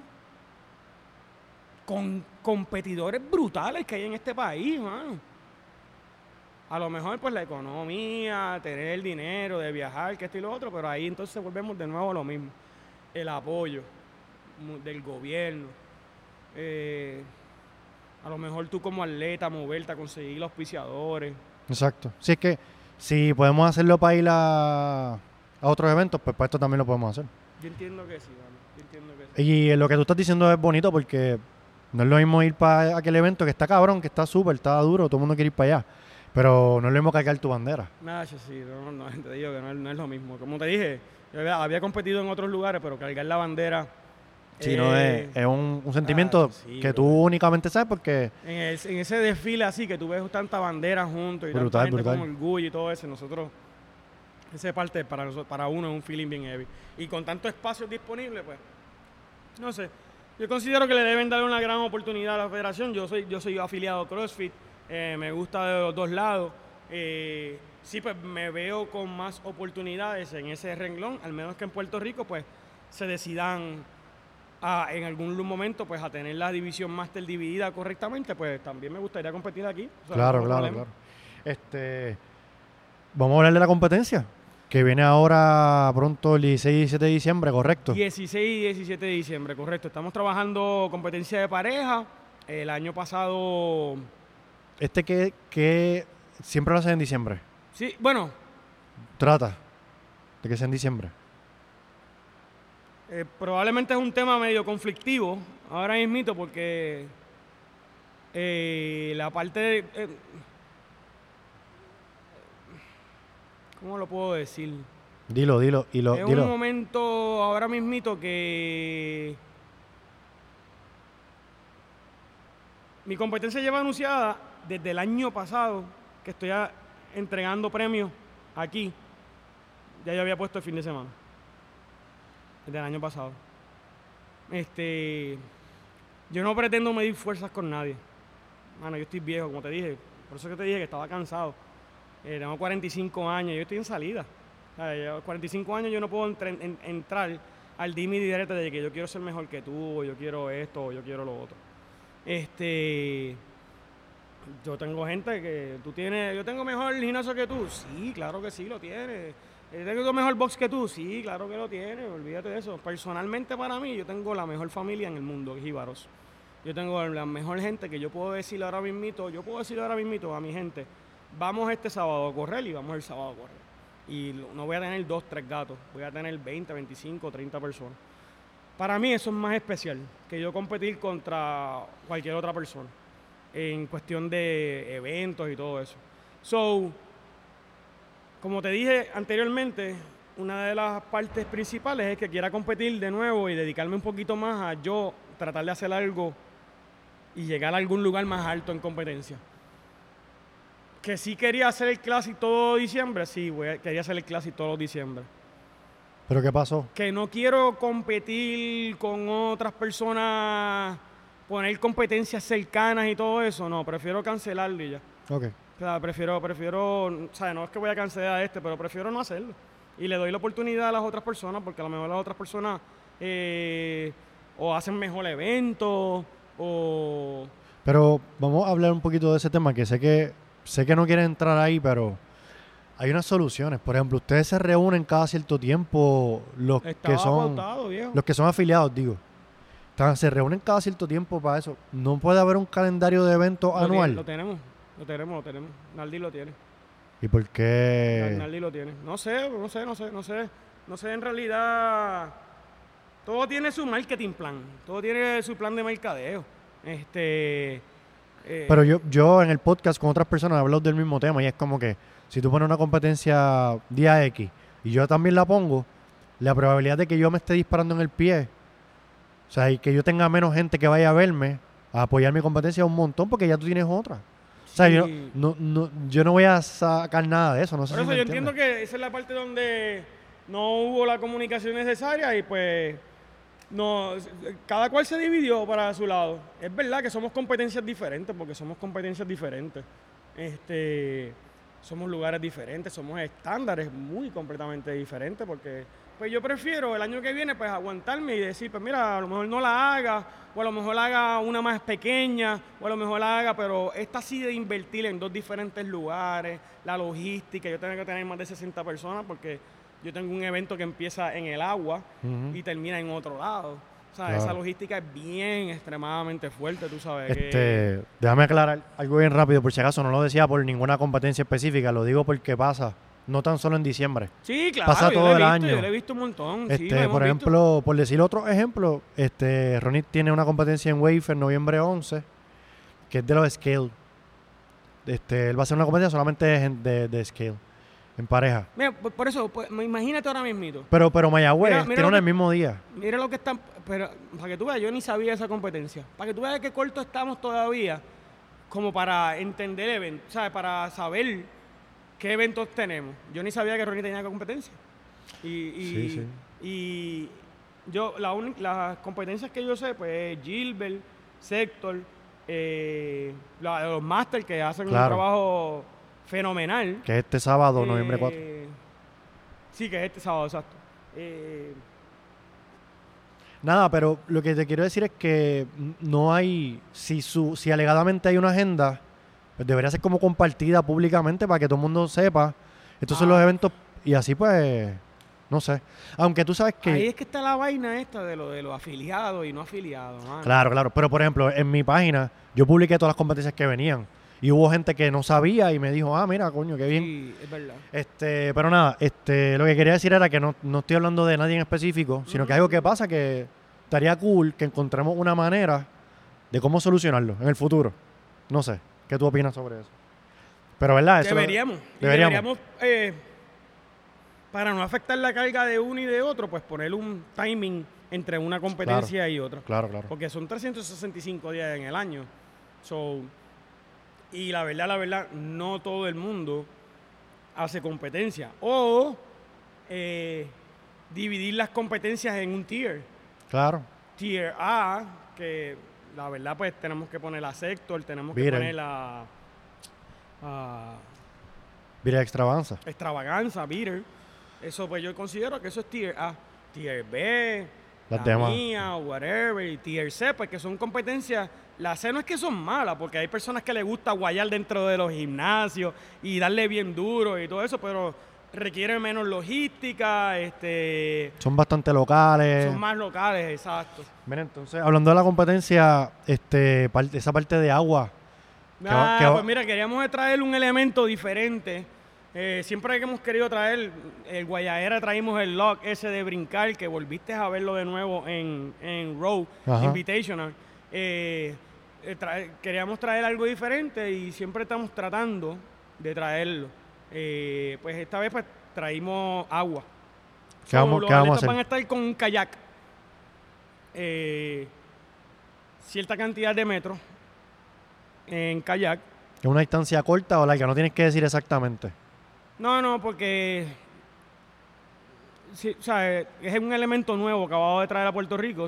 con competidores brutales que hay en este país, mano. A lo mejor pues la economía, tener el dinero de viajar, que esto y lo otro, pero ahí entonces volvemos de nuevo a lo mismo. El apoyo del gobierno. A lo mejor tú como atleta, moverte a conseguir los auspiciadores. Exacto. Si es que si podemos hacerlo para ir a otros eventos, pues para esto también lo podemos hacer. Yo entiendo que sí, mano. Yo entiendo que sí. Y lo que tú estás diciendo es bonito porque no es lo mismo ir para aquel evento que está cabrón, que está súper, está duro, todo el mundo quiere ir para allá. Pero no es lo mismo cargar tu bandera. Nada, sí, no, te digo que no es lo mismo. Como te dije, yo había competido en otros lugares, pero cargar la bandera... Sí, no es un sentimiento sí, que bro. tú únicamente sabes porque... En ese desfile así, que tú ves tanta bandera juntos y Brutal, tanta gente brutal. con orgullo y todo eso, esa parte para uno es un feeling bien heavy. Y con tantos espacios disponibles, pues, no sé. Yo considero que le deben dar una gran oportunidad a la federación. Yo soy afiliado a CrossFit, me gusta de los dos lados. Sí, pues me veo con más oportunidades en ese renglón, al menos que en Puerto Rico, pues, se decidan en algún momento pues a tener la división máster dividida correctamente, pues también me gustaría competir aquí. O sea, Claro, no claro, problema. claro. Vamos a hablar de la competencia, que viene ahora pronto el 16 y 17 de diciembre, ¿correcto? 16 y 17 de diciembre, correcto. Estamos trabajando competencia de pareja. El año pasado... Que siempre lo hacen en diciembre. Sí, bueno, Trata de que sea en diciembre. probablemente es un tema medio conflictivo ahora mismito porque la parte de... ¿cómo lo puedo decir? Dilo. Es un momento ahora mismito que mi competencia lleva anunciada desde el año pasado, que estoy entregando premios aquí. Ya yo había puesto el fin de semana. Desde el año pasado. Yo no pretendo medir fuerzas con nadie. Mano, yo estoy viejo, como te dije. Por eso que te dije que estaba cansado. Tengo 45 años, yo estoy en salida. O sea, yo, 45 años yo no puedo entrar al dime y direte de que yo quiero ser mejor que tú, o yo quiero esto, o yo quiero lo otro. Yo tengo gente que yo tengo mejor gimnasio que tú. Sí, claro que sí, lo tienes. ¿Tengo mejor box que tú? Sí, claro que lo tienes, olvídate de eso. Personalmente para mí, yo tengo la mejor familia en el mundo, que es Jíbaros. Yo tengo la mejor gente que yo puedo decirle ahora mismito a mi gente, vamos este sábado a correr y vamos el sábado a correr. Y no voy a tener 2, 3 gatos, voy a tener 20, 25, 30 personas. Para mí eso es más especial que yo competir contra cualquier otra persona en cuestión de eventos y todo eso. So, como te dije anteriormente, una de las partes principales es que quiera competir de nuevo y dedicarme un poquito más a yo tratar de hacer algo y llegar a algún lugar más alto en competencia. Que sí quería hacer el Classic todo diciembre, sí, quería hacer el Classic todo diciembre. ¿Pero qué pasó? Que no quiero competir con otras personas, poner competencias cercanas y todo eso, no, prefiero cancelarlo y ya. Ok. O sea, prefiero, o sea, no es que voy a cancelar a pero prefiero no hacerlo. Y le doy la oportunidad a las otras personas, porque a lo mejor las otras personas o hacen mejor evento, o... Pero vamos a hablar un poquito de ese tema, que sé que no quieren entrar ahí, pero hay unas soluciones. Por ejemplo, ustedes se reúnen cada cierto tiempo, los que son afiliados, digo. Se reúnen cada cierto tiempo para eso. ¿No puede haber un calendario de eventos anual? Lo tenemos. Naldi lo tiene. ¿Y por qué? Naldi lo tiene. No sé, en realidad todo tiene su marketing plan, todo tiene su plan de mercadeo. Pero yo en el podcast con otras personas he hablado del mismo tema y es como que si tú pones una competencia día X y yo también la pongo, la probabilidad de que yo me esté disparando en el pie, o sea, y que yo tenga menos gente que vaya a verme, a apoyar mi competencia es un montón porque ya tú tienes otra. O sea, Sí. yo no voy a sacar nada de eso. No sé Por si eso me yo entiendes. entiendo que esa es la parte donde no hubo la comunicación necesaria y pues no, cada cual se dividió para su lado. Es verdad que somos competencias diferentes, porque somos competencias diferentes. Somos lugares diferentes, somos estándares muy completamente diferentes, porque pues yo prefiero el año que viene pues aguantarme y decir, pues mira, a lo mejor no la haga, o a lo mejor haga una más pequeña, o a lo mejor la haga, pero esta sí de invertir en 2 diferentes lugares, la logística, yo tengo que tener más de 60 personas porque yo tengo un evento que empieza en el agua Ujú. y termina en otro lado. O sea, Claro. esa logística es bien extremadamente fuerte, tú sabes. Déjame aclarar algo bien rápido, por si acaso no lo decía por ninguna competencia específica, lo digo porque pasa, no tan solo en diciembre. Sí, claro, pasa yo todo lo he el visto, año. yo lo he visto un montón. Sí, lo hemos Por visto. ejemplo, por decir otro ejemplo, Ronnie tiene una competencia en Wave en noviembre 11, que es de los scale. Él va a hacer una competencia solamente de scale, en pareja. Mira, por eso, pues, imagínate ahora mismito. Pero Mayagüez Mira tiene lo una que- el mismo día. Mira lo que están, pero para que tú veas, yo ni sabía esa competencia. Para que tú veas qué corto estamos todavía, como para entender eventos, ¿sabes? Para saber qué eventos tenemos. Yo ni sabía que Ronnie tenía competencia. Sí. Y yo, las competencias que yo sé, pues Gilbert, Sector, los Masters que hacen un Claro. trabajo fenomenal. Que es este sábado, noviembre 4. Sí, que es este sábado, exacto. Nada, pero lo que te quiero decir es que no hay, si alegadamente hay una agenda, pues debería ser como compartida públicamente para que todo el mundo sepa. Estos son los eventos y así pues, no sé. Aunque tú sabes que... Ahí es que está la vaina esta de los afiliados y no afiliados, mano. Claro. Pero por ejemplo, en mi página yo publiqué todas las competencias que venían. Y hubo gente que no sabía y me dijo, mira, coño, qué bien. Sí, es verdad. Pero nada, lo que quería decir era que no estoy hablando de nadie en específico, sino que algo que pasa que estaría cool que encontremos una manera de cómo solucionarlo en el futuro. No sé, ¿qué tú opinas sobre eso? Pero verdad, eso Deberíamos. deberíamos. Para no afectar la carga de uno y de otro, pues poner un timing entre una competencia y otra. Claro. Porque son 365 días en el año. Y la verdad, no todo el mundo hace competencia. O dividir las competencias en un tier. Claro. Tier A, que la verdad, pues tenemos que poner a Sector, tenemos que Miren. poner a Vira extravaganza. Extravaganza, Beater. Eso, pues yo considero que eso es Tier A. Tier B, Las la demás. mía, whatever, y Tier C, pues que son competencias. La C no es que son malas, porque hay personas que les gusta guayar dentro de los gimnasios y darle bien duro y todo eso, pero requieren menos logística, Son bastante locales. son más locales, exacto. Mira, entonces, hablando de la competencia, esa parte de agua. Pues mira, queríamos traer un elemento diferente. Siempre que hemos querido traer el Guayaera, traímos el lock ese de brincar, que volviste a verlo de nuevo en Row Ajá. Invitational. Queríamos traer algo diferente y siempre estamos tratando de traerlo. Pues esta vez pues traímos agua. ¿Qué vamos Los a atletas hacer? van a estar con un kayak. Cierta cantidad de metros en kayak. ¿Es una distancia corta o larga? No tienes que decir exactamente. No, porque sí, o sea, es un elemento nuevo que acabado de traer a Puerto Rico.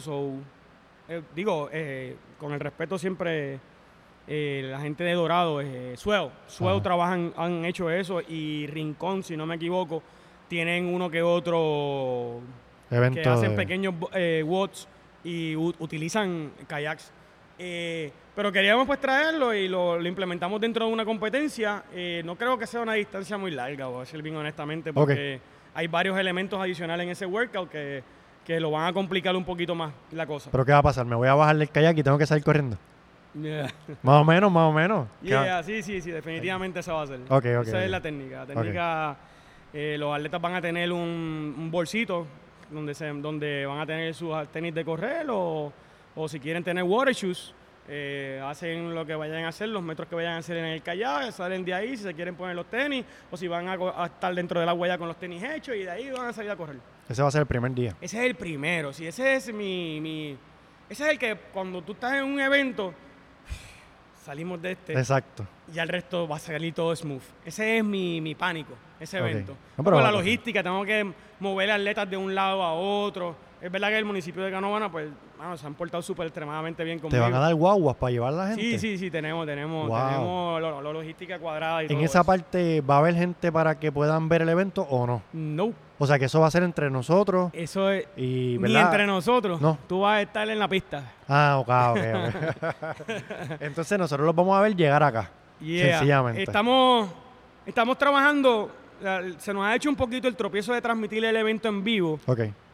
Con el respeto siempre, la gente de Dorado, Swell han hecho eso, y Rincón, si no me equivoco, tienen uno que otro Evento que hacen de- pequeños watts y utilizan kayaks. Pero queríamos pues traerlo y lo implementamos dentro de una competencia. No creo que sea una distancia muy larga, voy a decir bien honestamente, porque hay varios elementos adicionales en ese workout que lo van a complicar un poquito más la cosa. ¿Pero qué va a pasar? ¿Me voy a bajar del kayak y tengo que salir corriendo? Yeah. Más o menos. ¿Qué va- Yeah, sí, definitivamente eso va a ser. Ok, Esa ok. es la técnica. La técnica, los atletas van a tener un bolsito donde van a tener sus tenis de correr o si quieren tener water shoes, hacen lo que vayan a hacer, los metros que vayan a hacer en el kayak, salen de ahí si se quieren poner los tenis o si van a estar dentro del agua ya con los tenis hechos, y de ahí van a salir a correr. Ese va a ser el primer día. Ese es el primero, sí, ese es ese es el que cuando tú estás en un evento, salimos de Exacto. y al resto va a salir todo smooth. Ese es mi pánico, ese Ok. evento. No, pero Con la va- logística, tengo que mover atletas de un lado a otro. Es verdad que el municipio de Canóvana, pues, se han portado súper extremadamente bien ¿Te conmigo. van a dar guaguas para llevar a la gente? Sí, tenemos Wow. la logística cuadrada y todo ¿En esa eso. parte va a haber gente para que puedan ver el evento o no? No, O sea, que eso va a ser entre nosotros eso es y, ni ¿verdad? entre nosotros. No. Tú vas a estar en la pista. Ah, ok. Entonces nosotros los vamos a ver llegar acá. Yeah. Sencillamente. Estamos trabajando. Se nos ha hecho un poquito el tropiezo de transmitir el evento en vivo. Ok.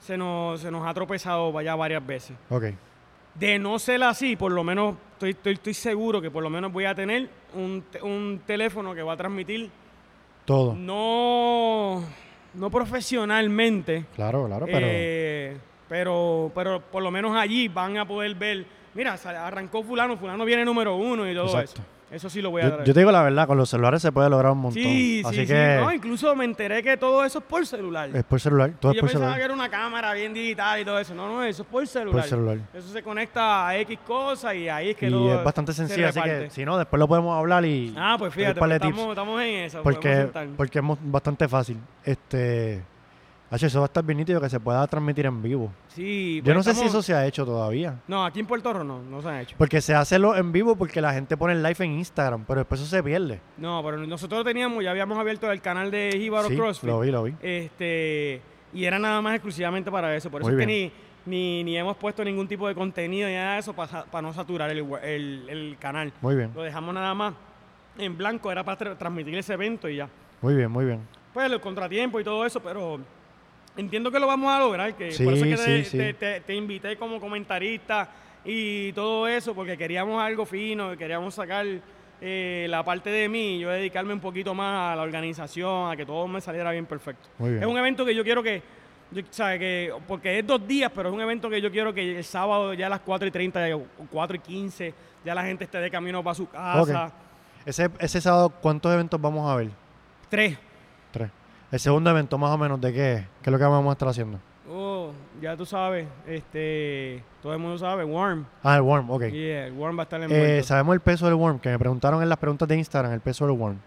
se nos ha tropezado ya varias veces. Ok. De no ser así, por lo menos estoy seguro que por lo menos voy a tener un teléfono que va a transmitir Todo. no profesionalmente, Claro, pero por lo menos allí van a poder ver, mira, arrancó fulano viene número 1 y todo Exacto. eso. Eso sí lo voy a traer. Yo te digo la verdad, con los celulares se puede lograr un montón. Sí, Así sí, que sí. No, incluso me enteré que todo eso es por celular. es por celular, todo Y es yo por pensaba celular. que era una cámara bien digital y todo eso. No, eso es por celular. Por celular. Eso se conecta a X cosas y ahí es que Y todo es bastante se sencillo, así que reparte. si no, después lo podemos hablar y Pues te doy fíjate, par de pues tips. estamos en eso. podemos Porque, sentar. porque es bastante fácil. Eso va a estar bien nítido que se pueda transmitir en vivo. Sí, Yo pues no sé si estamos- eso se ha hecho todavía. No, aquí en Puerto Rico no se han hecho. Porque se hace lo en vivo porque la gente pone el live en Instagram, pero después eso se pierde. No, pero nosotros ya habíamos abierto el canal de Jíbaro Sí, CrossFit. lo vi. Y era nada más exclusivamente para eso. Por eso Muy es que ni hemos puesto ningún tipo de contenido ni nada de eso para no saturar el canal. Muy bien, Lo dejamos nada más en blanco, era para transmitir ese evento y ya. muy bien, muy bien. Pues los contratiempos y todo eso, pero entiendo que lo vamos a lograr. Que Sí, por eso es que sí. te invité como comentarista y todo eso, porque queríamos algo fino, queríamos sacar la parte de mí, yo dedicarme un poquito más a la organización, a que todo me saliera bien perfecto. Muy bien. Es un evento que yo quiero porque es 2 días, pero es un evento que yo quiero que el sábado ya a las 4:30 o 4:15 ya la gente esté de camino para su casa. Ok. Ese sábado, ¿cuántos eventos vamos a ver? 3. 3. El segundo evento, más o menos, ¿de qué es? ¿Qué es lo que vamos a estar haciendo? Ya tú sabes, todo el mundo sabe, Worm. Ah, el worm, ok. Yeah, el Worm va a estar envuelto. ¿Sabemos el peso del worm? Que me preguntaron en las preguntas de Instagram, el peso del worm.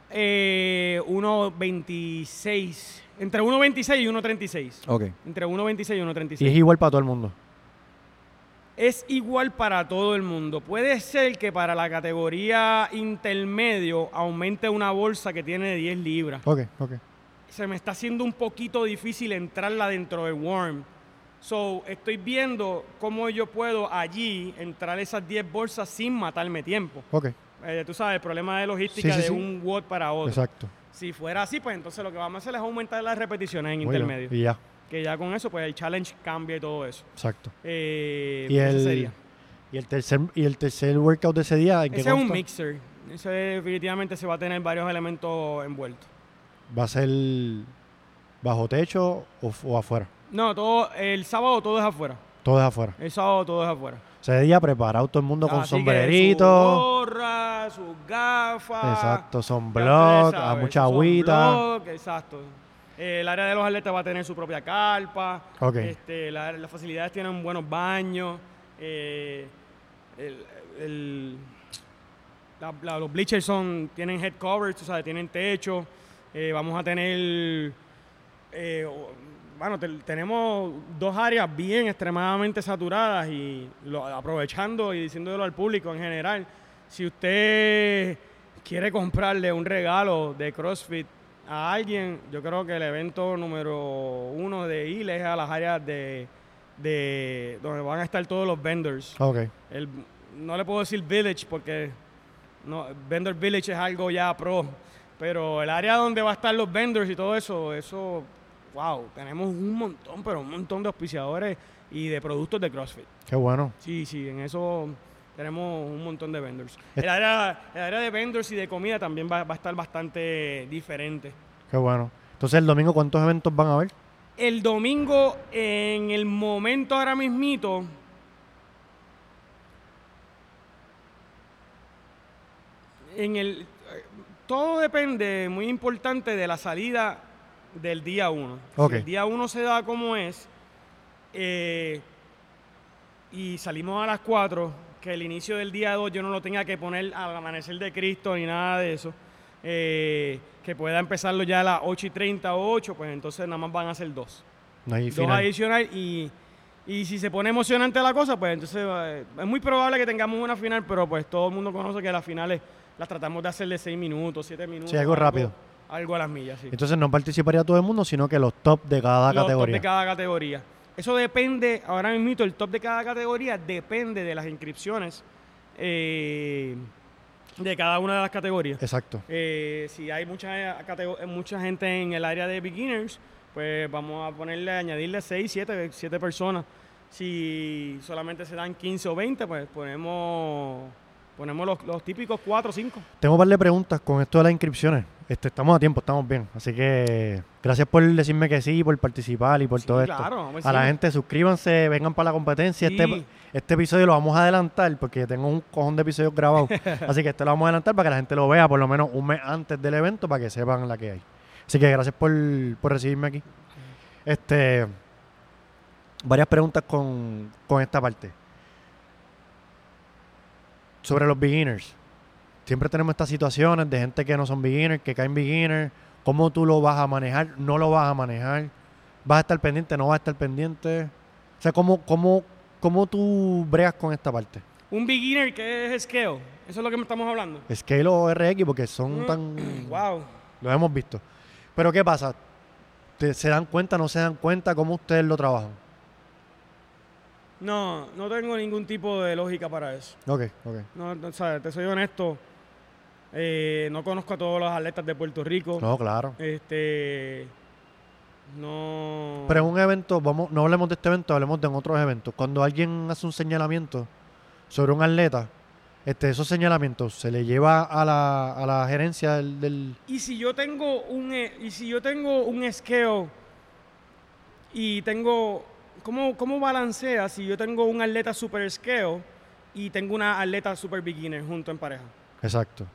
1.26, entre 1.26 y 1.36. Ok. Entre 1.26 y Y 1.36. es igual para todo el mundo. Es igual para todo el mundo. Puede ser que para la categoría intermedio aumente una bolsa que tiene 10 libras. Ok. Se me está haciendo un poquito difícil entrarla dentro del Worm. So, estoy viendo cómo yo puedo allí entrar esas 10 bolsas sin matarme tiempo. Ok. Tú sabes, el problema de logística Sí. de un WOD para otro. Exacto. Si fuera así, pues entonces lo que vamos a hacer es aumentar las repeticiones en Muy bien. intermedio. Y ya, Que ya con eso, pues el challenge cambia y todo eso. exacto. Pues, Y eso sería. el tercer workout de ese día, ¿en qué Ese es un consta? mixer. Ese definitivamente se va a tener varios elementos envueltos. ¿Va a ser bajo techo o afuera? No, el sábado todo es afuera. Todo es afuera. El sábado todo es afuera. Ese día preparado todo el mundo con Así que sombrerito. Su gorra, sus gafas. Exacto, ya sonblock, ustedes a saben, mucha su agüita. sunblock, exacto. El área de los atletas va a tener su propia carpa. Ok. Las facilidades tienen buenos baños. Los bleachers tienen head covers, o sea, tienen techo. Vamos a tener... tenemos 2 áreas bien extremadamente saturadas y aprovechando y diciéndolo al público en general, si usted quiere comprarle un regalo de CrossFit a alguien, yo creo que el evento número 1 de ILE es a las áreas de donde van a estar todos los vendors. Ok. No le puedo decir village porque vendor village es algo ya pro, pero el área donde va a estar los vendors y todo eso, wow, tenemos un montón de auspiciadores y de productos de CrossFit. Qué bueno. Sí, en eso tenemos un montón de vendors. El área de vendors y de comida también va a estar bastante diferente. Qué bueno. Entonces, el domingo, ¿cuántos eventos van a haber? El domingo, en el momento ahora mismito, todo depende, muy importante, de la salida del día 1. Ok. Si el día 1 se da como es, y salimos a las 4, que el inicio del día 2 yo no lo tenga que poner al amanecer de Cristo ni nada de eso, que pueda empezarlo ya a las 8:30 o 8, pues entonces nada más van a ser 2. No hay 2 final. adicionales y si se pone emocionante la cosa, pues entonces es muy probable que tengamos una final, pero pues todo el mundo conoce que las finales las tratamos de hacer de 6 minutos, 7 minutos. Sí, algo rápido. Algo a las millas, sí. Entonces, no participaría todo el mundo, sino que los top de cada Los categoría. top de cada categoría. Eso depende, ahora mismo el top de cada categoría depende de las inscripciones de cada una de las categorías. Exacto. Si hay mucha gente en el área de beginners, pues vamos a añadirle 6, 7 personas. Si solamente se dan 15 o 20, pues ponemos los típicos 4 o 5. Tengo un par de preguntas con esto de las inscripciones. Estamos a tiempo, estamos bien. Así que gracias por decirme que sí, por participar y por todo esto. Claro, a la gente, suscríbanse, vengan para la competencia. Sí. Este episodio lo vamos a adelantar porque tengo un cojón de episodios grabados. Así que lo vamos a adelantar para que la gente lo vea por lo menos un mes antes del evento para que sepan la que hay. Así que gracias por recibirme aquí. Varias preguntas con esta parte. Sobre los beginners. Siempre tenemos estas situaciones de gente que no son beginners, que caen beginners. ¿Cómo tú lo vas a manejar? ¿No lo vas a manejar? ¿Vas a estar pendiente? ¿No vas a estar pendiente? O sea, ¿cómo tú bregas con esta parte? Un beginner que es scale. Eso es lo que estamos hablando. Scale o RX porque son tan... Wow. Lo hemos visto. Pero ¿qué pasa? ¿Se dan cuenta? ¿No se dan cuenta? ¿Cómo ustedes lo trabajan? No tengo ningún tipo de lógica para eso. Ok. No, o sea, te soy honesto. No conozco a todos los atletas de Puerto Rico. No, claro. No. Pero en un evento, no hablemos de este evento, hablemos de en otros eventos. Cuando alguien hace un señalamiento sobre un atleta, esos señalamientos se le lleva a la gerencia del... Y si yo tengo un scale y tengo... ¿Cómo balancea si yo tengo un atleta super scale y tengo una atleta super beginner junto en pareja? Exacto,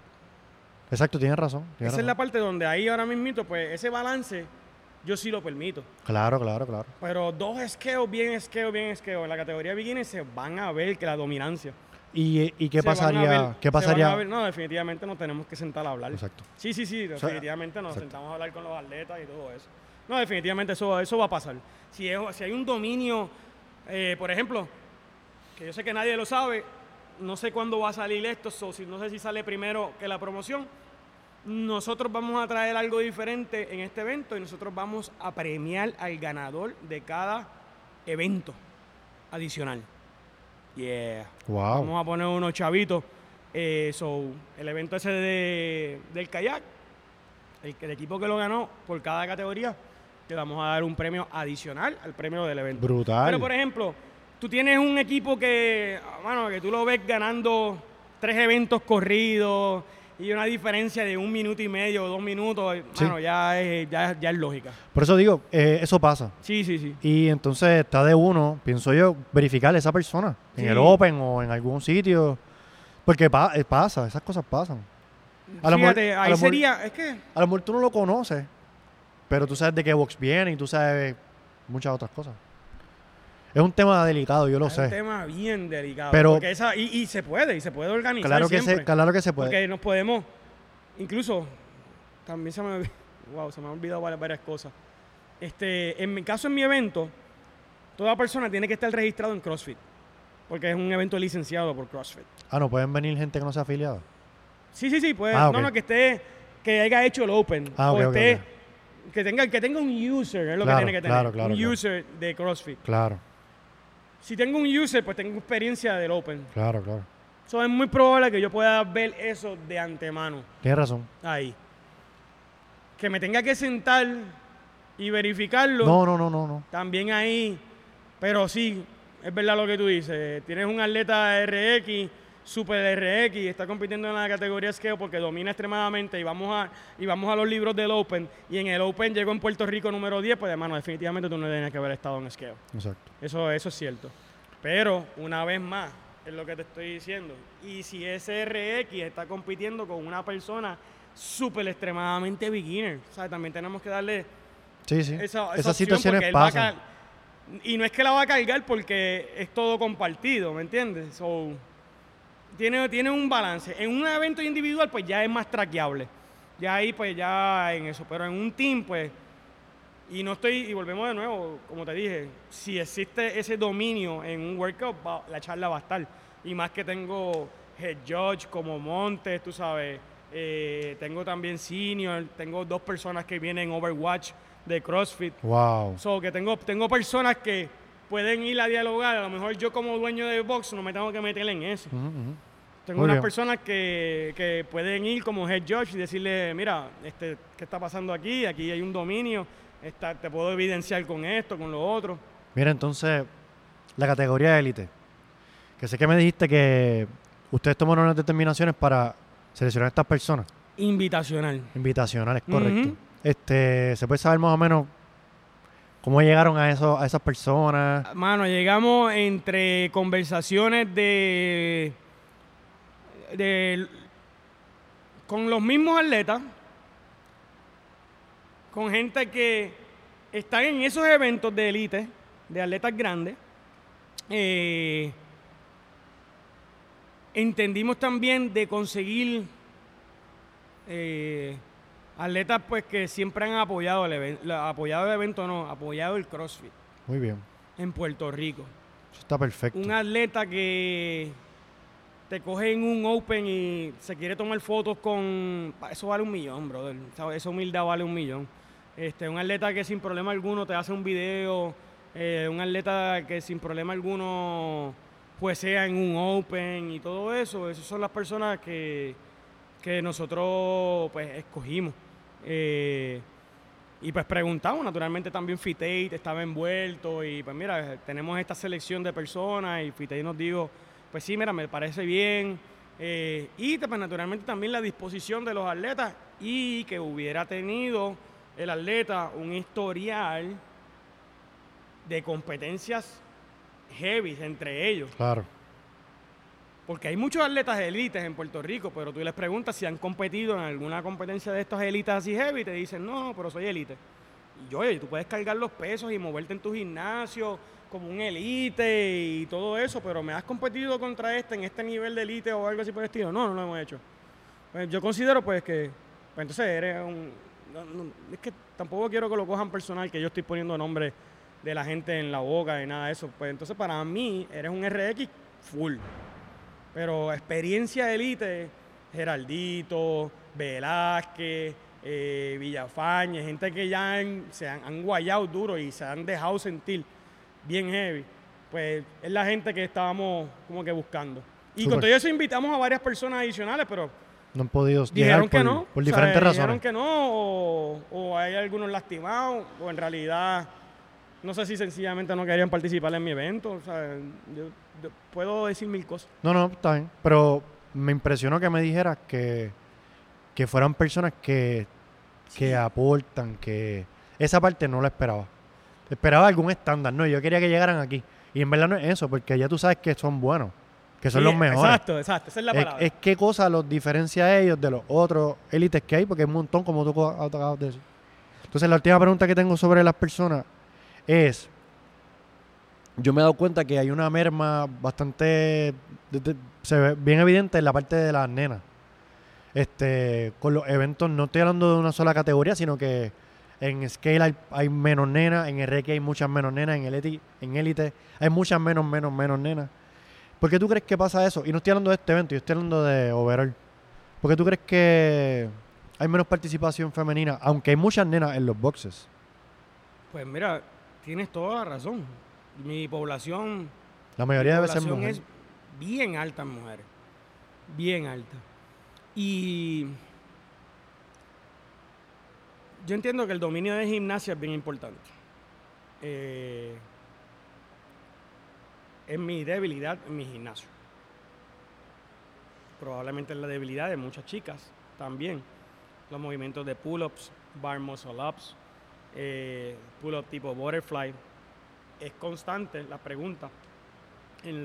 tienes razón. Esa es la parte donde ahí ahora mismito, pues ese balance yo sí lo permito. Claro. Pero dos scales, bien scale. En la categoría beginner se van a ver que la dominancia. ¿Y qué pasaría? ¿Qué pasaría? No, definitivamente nos tenemos que sentar a hablar. Exacto. Sí, definitivamente nos sentamos a hablar con los atletas y todo eso. No, definitivamente eso va a pasar. Si hay un dominio, por ejemplo, que yo sé que nadie lo sabe, no sé cuándo va a salir esto, no sé si sale primero que la promoción. Nosotros vamos a traer algo diferente en este evento y nosotros vamos a premiar al ganador de cada evento adicional. Yeah. Wow. Vamos a poner unos chavitos. El evento ese del kayak, el equipo que lo ganó por cada categoría, le vamos a dar un premio adicional al premio del evento. Brutal. Pero, por ejemplo, tú tienes un equipo que tú lo ves ganando 3 eventos corridos y una diferencia de 1 minuto y medio o 2 minutos, sí. Ya es lógica. Por eso digo, eso pasa. Sí. Y entonces está de uno, pienso yo, verificar a esa persona en el Open o en algún sitio. Porque pasa, esas cosas pasan. Fíjate, ahí sería, es que... A lo mejor tú no lo conoces, pero tú sabes de qué box viene y tú sabes muchas otras cosas. Es un tema delicado, yo lo sé. Es un tema bien delicado. Pero, porque y se puede organizar claro siempre. Claro que se puede. Porque nos podemos, incluso, también se me han olvidado varias cosas. En mi caso, en mi evento, toda persona tiene que estar registrado en CrossFit. Porque es un evento licenciado por CrossFit. ¿No pueden venir gente que no sea afiliada? Sí, pues, okay. que haya hecho el Open. Okay. Que tenga un user, es lo que tiene que tener. Un user de CrossFit. Claro. Si tengo un user, pues tengo experiencia del Open. Claro. Es muy probable que yo pueda ver eso de antemano. Tienes razón. Ahí. Que me tenga que sentar y verificarlo. No. También ahí. Pero sí, es verdad lo que tú dices. Tienes un atleta RX, Super RX, está compitiendo en la categoría scale porque domina extremadamente y vamos a los libros del Open. Y en el Open llegó en Puerto Rico número 10, pues hermano, definitivamente tú no tenías que haber estado en scale. Exacto. Eso es cierto. Pero, una vez más, es lo que te estoy diciendo. Y si ese RX está compitiendo con una persona súper extremadamente beginner, ¿sabes? También tenemos que darle esas situaciones pasan. Y no es que la va a cargar porque es todo compartido, ¿me entiendes? Tiene un balance. En un evento individual, pues ya es más traqueable. Ya ahí, pues ya en eso. Pero en un team, pues... Y volvemos de nuevo, como te dije, si existe ese dominio en un workout, la charla va a estar. Y más que tengo head judge como Montes, tú sabes. Tengo también senior, tengo 2 personas que vienen Overwatch de CrossFit. Wow. Que tengo personas que pueden ir a dialogar. A lo mejor yo como dueño de box no me tengo que meter en eso. Uh-huh. Tengo unas personas que pueden ir como head judge y decirle, mira, ¿qué está pasando aquí? Aquí hay un dominio. te puedo evidenciar con esto, con lo otro. Mira, entonces, la categoría de élite, que sé que me dijiste que ustedes tomaron unas determinaciones para seleccionar a estas personas. Invitacional. Invitacionales, correcto. Ujú. ¿Se puede saber más o menos cómo llegaron a esas personas? Mano, llegamos entre conversaciones con los mismos atletas, con gente que están en esos eventos de élite, de atletas grandes. Entendimos también de conseguir atletas pues que siempre han apoyado apoyado el CrossFit Muy bien. en Puerto Rico. Eso está perfecto. Un atleta que te coge en un Open y se quiere tomar fotos con... Eso vale $1 millón, brother. Esa humildad vale $1 millón. Un atleta que sin problema alguno te hace un video, un atleta que sin problema alguno pues sea en un Open y todo eso. Esas son las personas que nosotros pues escogimos. Y pues preguntamos, naturalmente también Fitate estaba envuelto y pues mira, tenemos esta selección de personas y Fitate nos dijo, pues sí, mira, me parece bien. Y pues naturalmente también la disposición de los atletas y que hubiera tenido el atleta un historial de competencias heavy entre ellos. Claro. Porque hay muchos atletas élites en Puerto Rico, pero tú les preguntas si han competido en alguna competencia de estas élites así heavy y te dicen, no, pero soy élite. Y oye, tú puedes cargar los pesos y moverte en tu gimnasio como un élite y todo eso, pero ¿me has competido contra en este nivel de élite o algo así por el estilo? No, no lo hemos hecho. Pues yo considero pues que, pues entonces eres es que tampoco quiero que lo cojan personal, que yo estoy poniendo nombre de la gente en la boca y nada de eso. Pues entonces para mí eres un RX full. Pero experiencia élite, Geraldito, Velázquez, Villafañe, gente que ya se han guayado duro y se han dejado sentir bien heavy, pues es la gente que estábamos como que buscando. Y Super. con todo eso invitamos a varias personas adicionales, pero No han podido dijeron llegar que no. por diferentes razones. Dijeron que no, o hay algunos lastimados, o en realidad no sé si sencillamente no querían participar en mi evento. O sea, yo puedo decir 1000 cosas. No, está bien. Pero me impresionó que me dijeras que fueran personas que aportan, que esa parte no la esperaba. Esperaba algún estándar, no, yo quería que llegaran aquí. Y en verdad no es eso, porque ya tú sabes que son buenos, que son los mejores. Exacto, esa es la palabra. Es qué cosa los diferencia a ellos de los otros élites que hay, porque hay un montón, como tú acabas de decir. Entonces, la última pregunta que tengo sobre las personas es, yo me he dado cuenta que hay una merma bastante, se ve bien evidente en la parte de las nenas. Con los eventos, no estoy hablando de una sola categoría, sino que en Scale hay menos nenas, en RX hay muchas menos nenas, en Elite hay muchas menos nenas. ¿Por qué tú crees que pasa eso? Y no estoy hablando de este evento, yo estoy hablando de overall. ¿Por qué tú crees que hay menos participación femenina, aunque hay muchas nenas en los boxes? Pues mira, tienes toda la razón. Mi población, La mayoría debe ser mujeres. es bien alta en mujeres. Bien alta. Y yo entiendo que el dominio de gimnasia es bien importante. Es mi debilidad en mi gimnasio. Probablemente es la debilidad de muchas chicas también. Los movimientos de pull-ups, bar muscle ups, pull-up tipo butterfly. Es constante la pregunta en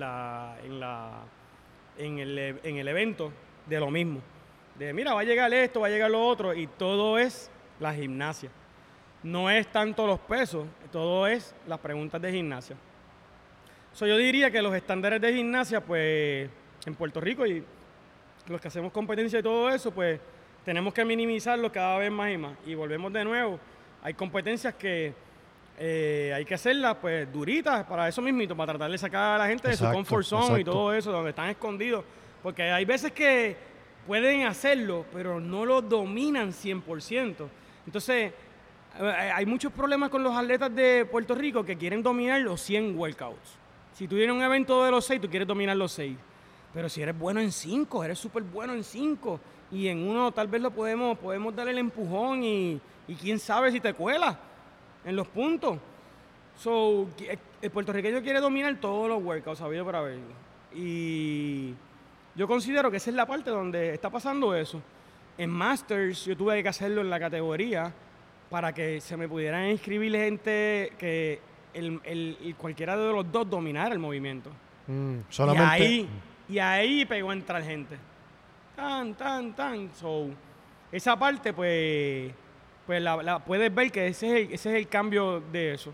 el evento de lo mismo. De mira, va a llegar esto, va a llegar lo otro, y todo es la gimnasia. No es tanto los pesos, todo es las preguntas de gimnasia. Yo diría que los estándares de gimnasia, pues, en Puerto Rico y los que hacemos competencia y todo eso, pues, tenemos que minimizarlos cada vez más y más. Y volvemos de nuevo, hay competencias que hay que hacerlas, pues, duritas para eso mismito, para tratar de sacar a la gente de su comfort zone y todo eso, donde están escondidos. Porque hay veces que pueden hacerlo, pero no lo dominan 100%. Entonces, hay muchos problemas con los atletas de Puerto Rico que quieren dominar los 100 workouts. Si tú tienes un evento de los 6, tú quieres dominar los 6. Pero si eres bueno en 5, eres súper bueno en 5. Y en uno tal vez lo podemos darle el empujón y quién sabe si te cuela. en los puntos. So, el puertorriqueño quiere dominar todos los workouts, sabido para ver. Y yo considero que esa es la parte donde está pasando eso. En Masters yo tuve que hacerlo en la categoría para que se me pudieran inscribir gente que cualquiera de los dos dominara el movimiento. Solamente. Y ahí pegó a entrar gente. Tan. So, esa parte, pues la puedes ver que ese es el cambio de eso.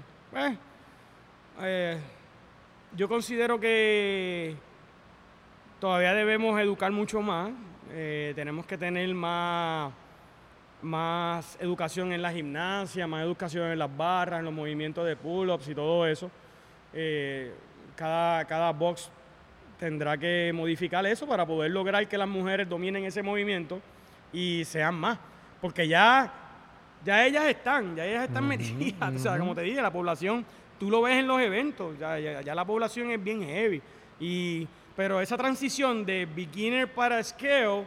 Yo considero que todavía debemos educar mucho más. Tenemos que tener más educación en la gimnasia, más educación en las barras, en los movimientos de pull-ups y todo eso. Cada box tendrá que modificar eso para poder lograr que las mujeres dominen ese movimiento y sean más. Porque ya ellas están metidas. O sea, como te dije, la población, tú lo ves en los eventos, ya la población es bien heavy. Pero esa transición de beginner para scale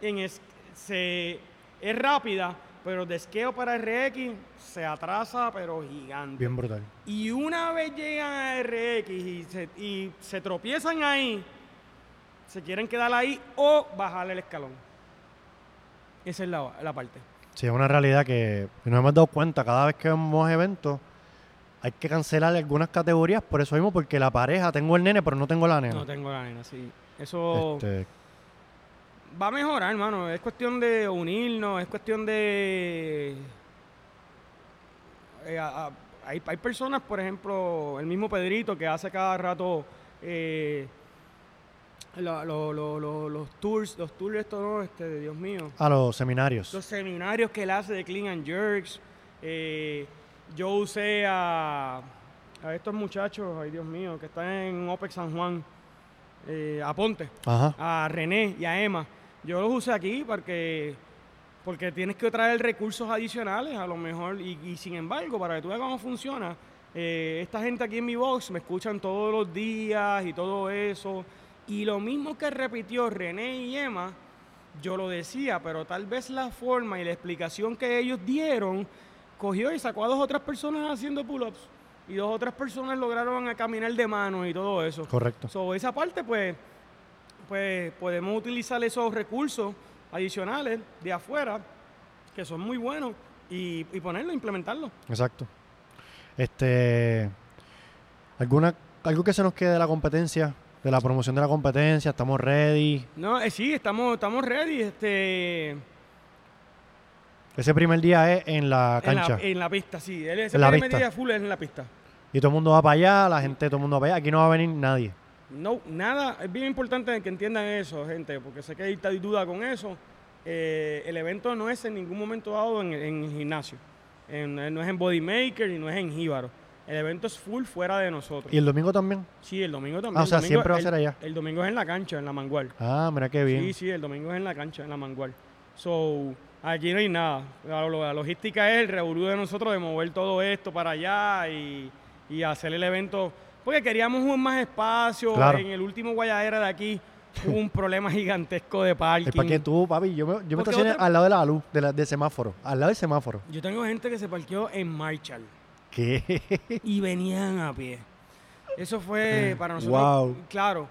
es rápida, pero de scale para RX se atrasa, pero gigante. Bien brutal. Y una vez llegan a RX y se tropiezan ahí, se quieren quedar ahí o bajar el escalón. Esa es la parte. Sí, es una realidad que nos hemos dado cuenta cada vez que vemos eventos. Hay que cancelar algunas categorías por eso mismo, porque la pareja, tengo el nene, pero no tengo la nena. No tengo la nena, sí. Eso va a mejorar, hermano. Es cuestión de unirnos, es cuestión de... hay personas, por ejemplo, el mismo Pedrito, que hace cada rato los tours estos, ¿no? Dios mío. Los seminarios. Los seminarios que él hace de Clean and Jerks. Yo usé a estos muchachos, ay Dios mío, que están en OPEX San Juan, a Ponte, Ajá. a René y a Emma. Yo los usé aquí porque tienes que traer recursos adicionales a lo mejor y sin embargo, para que tú veas cómo funciona, esta gente aquí en mi box me escuchan todos los días y todo eso. Y lo mismo que repitió René y Emma, yo lo decía, pero tal vez la forma y la explicación que ellos dieron cogió y sacó a 2 o 3 personas haciendo pull-ups y 2 o 3 personas lograron caminar de mano y todo eso. Correcto. So, esa parte, pues podemos utilizar esos recursos adicionales de afuera, que son muy buenos, y ponerlo, implementarlo. Exacto. ¿Algo que se nos quede de la competencia? De la promoción de la competencia, ¿estamos ready? No, sí, estamos ready. Ese primer día es en la cancha. En la pista, sí. Ese En la primer pista. día full es en la pista. Y todo el mundo va para allá, todo el mundo va para allá. Aquí no va a venir nadie. No, nada. Es bien importante que entiendan eso, gente, porque sé que hay duda con eso. El evento no es en ningún momento dado en el gimnasio. No es en Bodymaker y no es en Jíbaro. El evento es full fuera de nosotros. ¿Y el domingo también? Sí, el domingo también. O sea, siempre va a ser allá. El domingo es en la cancha, en la Mangual. Ah, mira qué bien. Sí, el domingo es en la cancha, en la Mangual. So, aquí no hay nada. La logística es el revolú de nosotros de mover todo esto para allá y hacer el evento. Porque queríamos más espacio. Claro. En el último Guayadera de aquí hubo un problema gigantesco de parking. Es para que tú, papi, yo me estacioné al lado de la luz, de semáforo. Al lado del semáforo. Yo tengo gente que se parqueó en Marshall. ¿Qué? Y venían a pie. Eso fue para nosotros. Wow. Claro.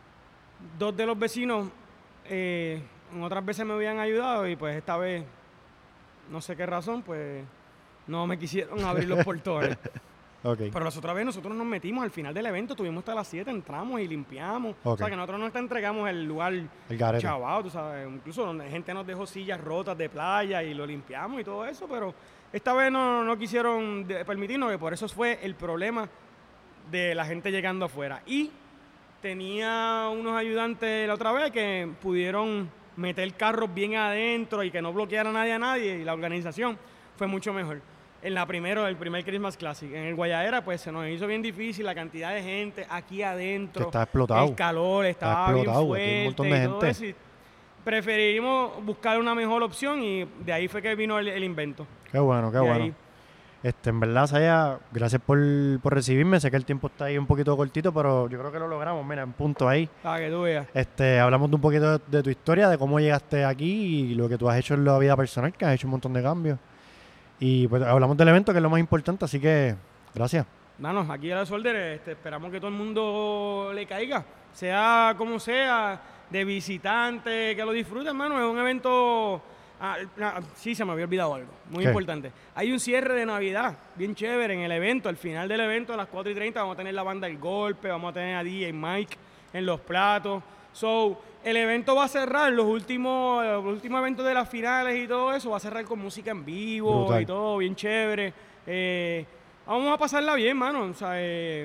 2 de los vecinos en otras veces me habían ayudado y pues esta vez, no sé qué razón, pues no me quisieron abrir los portones. Okay. Pero las otras veces nosotros nos metimos al final del evento, tuvimos hasta las 7, entramos y limpiamos. Okay. O sea que nosotros no te entregamos el lugar chavado, tú sabes. Incluso donde gente nos dejó sillas rotas de playa y lo limpiamos y todo eso, pero esta vez no quisieron permitirnos, que por eso fue el problema de la gente llegando afuera. Y tenía unos ayudantes la otra vez que pudieron meter carros bien adentro y que no bloqueara a nadie y la organización fue mucho mejor. El primer Christmas Classic. En el Guayadera, pues se nos hizo bien difícil la cantidad de gente aquí adentro. Está explotado. El calor estaba bien fuerte. Un montón de gente. Eso, y preferimos buscar una mejor opción y de ahí fue que vino el invento. Qué bueno, qué bueno. Ahí. En verdad, Saya, gracias por recibirme. Sé que el tiempo está ahí un poquito cortito, pero yo creo que lo logramos. Mira, en punto ahí. Para que tú veas. Hablamos de un poquito de tu historia, de cómo llegaste aquí y lo que tú has hecho en la vida personal, que has hecho un montón de cambios. Y pues hablamos del evento, que es lo más importante, así que gracias. Danos, aquí a las órdenes, esperamos que todo el mundo le caiga, sea como sea, de visitante, que lo disfrute, hermano. Es un evento... sí, se me había olvidado algo, muy importante. Hay un cierre de Navidad, bien chévere en el evento. Al final del evento, a las 4:30, vamos a tener la banda El Golpe, vamos a tener a DJ Mike en los platos. So, el evento va a cerrar, los últimos eventos de las finales y todo eso, va a cerrar con música en vivo. Brutal. Y todo, bien chévere. Vamos a pasarla bien, mano. O sea,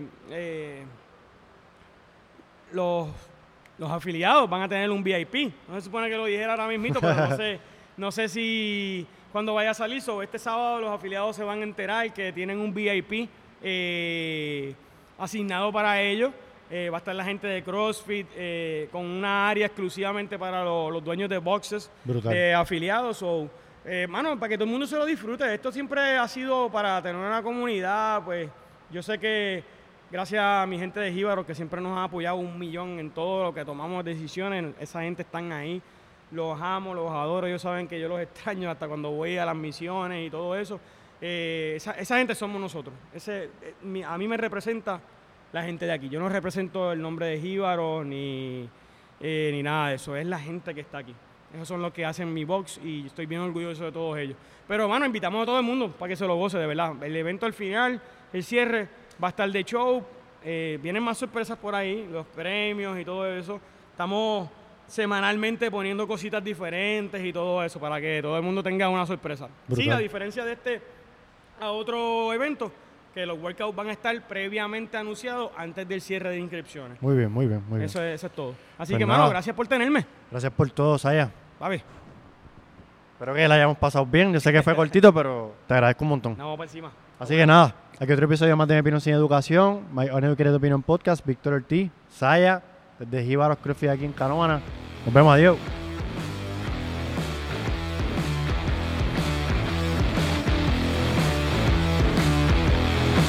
los afiliados van a tener un VIP. No se supone que lo dijera ahora mismito, pero no sé si cuando vaya a salir. Este sábado los afiliados se van a enterar que tienen un VIP asignado para ellos. Va a estar la gente de CrossFit con una área exclusivamente para los dueños de boxes afiliados. Mano, para que todo el mundo se lo disfrute. Esto siempre ha sido para tener una comunidad. Pues yo sé que gracias a mi gente de Jíbaro, que siempre nos ha apoyado 1,000,000 en todo lo que tomamos decisiones, esa gente están ahí. Los amo, los adoro. Ellos saben que yo los extraño hasta cuando voy a las misiones y todo eso. Esa gente somos nosotros. A mí me representa la gente de aquí. Yo no represento el nombre de Jíbaro ni nada de eso. Es la gente que está aquí. Esos son los que hacen mi box y estoy bien orgulloso de todos ellos. Pero, mano, invitamos a todo el mundo para que se lo goce, de verdad. El evento al final, el cierre, va a estar de show. Vienen más sorpresas por ahí, los premios y todo eso. Estamos semanalmente poniendo cositas diferentes y todo eso para que todo el mundo tenga una sorpresa. Brutal. Sí, a diferencia de a otro evento, que los workouts van a estar previamente anunciados antes del cierre de inscripciones. Muy bien, muy bien, muy bien. Eso es todo. Así pues que, mano, gracias por tenerme. Gracias por todo, Saya. Papi. Espero que la hayamos pasado bien. Yo sé que fue cortito, pero te agradezco un montón. Vamos para encima. Así que nada, aquí otro episodio más de Mi Opinión Sin Educación. My Honest Creative Opinion Podcast. Víctor Ortiz, Saya, desde Jíbaro CrossFit aquí en Canóvana. Nos vemos, adiós.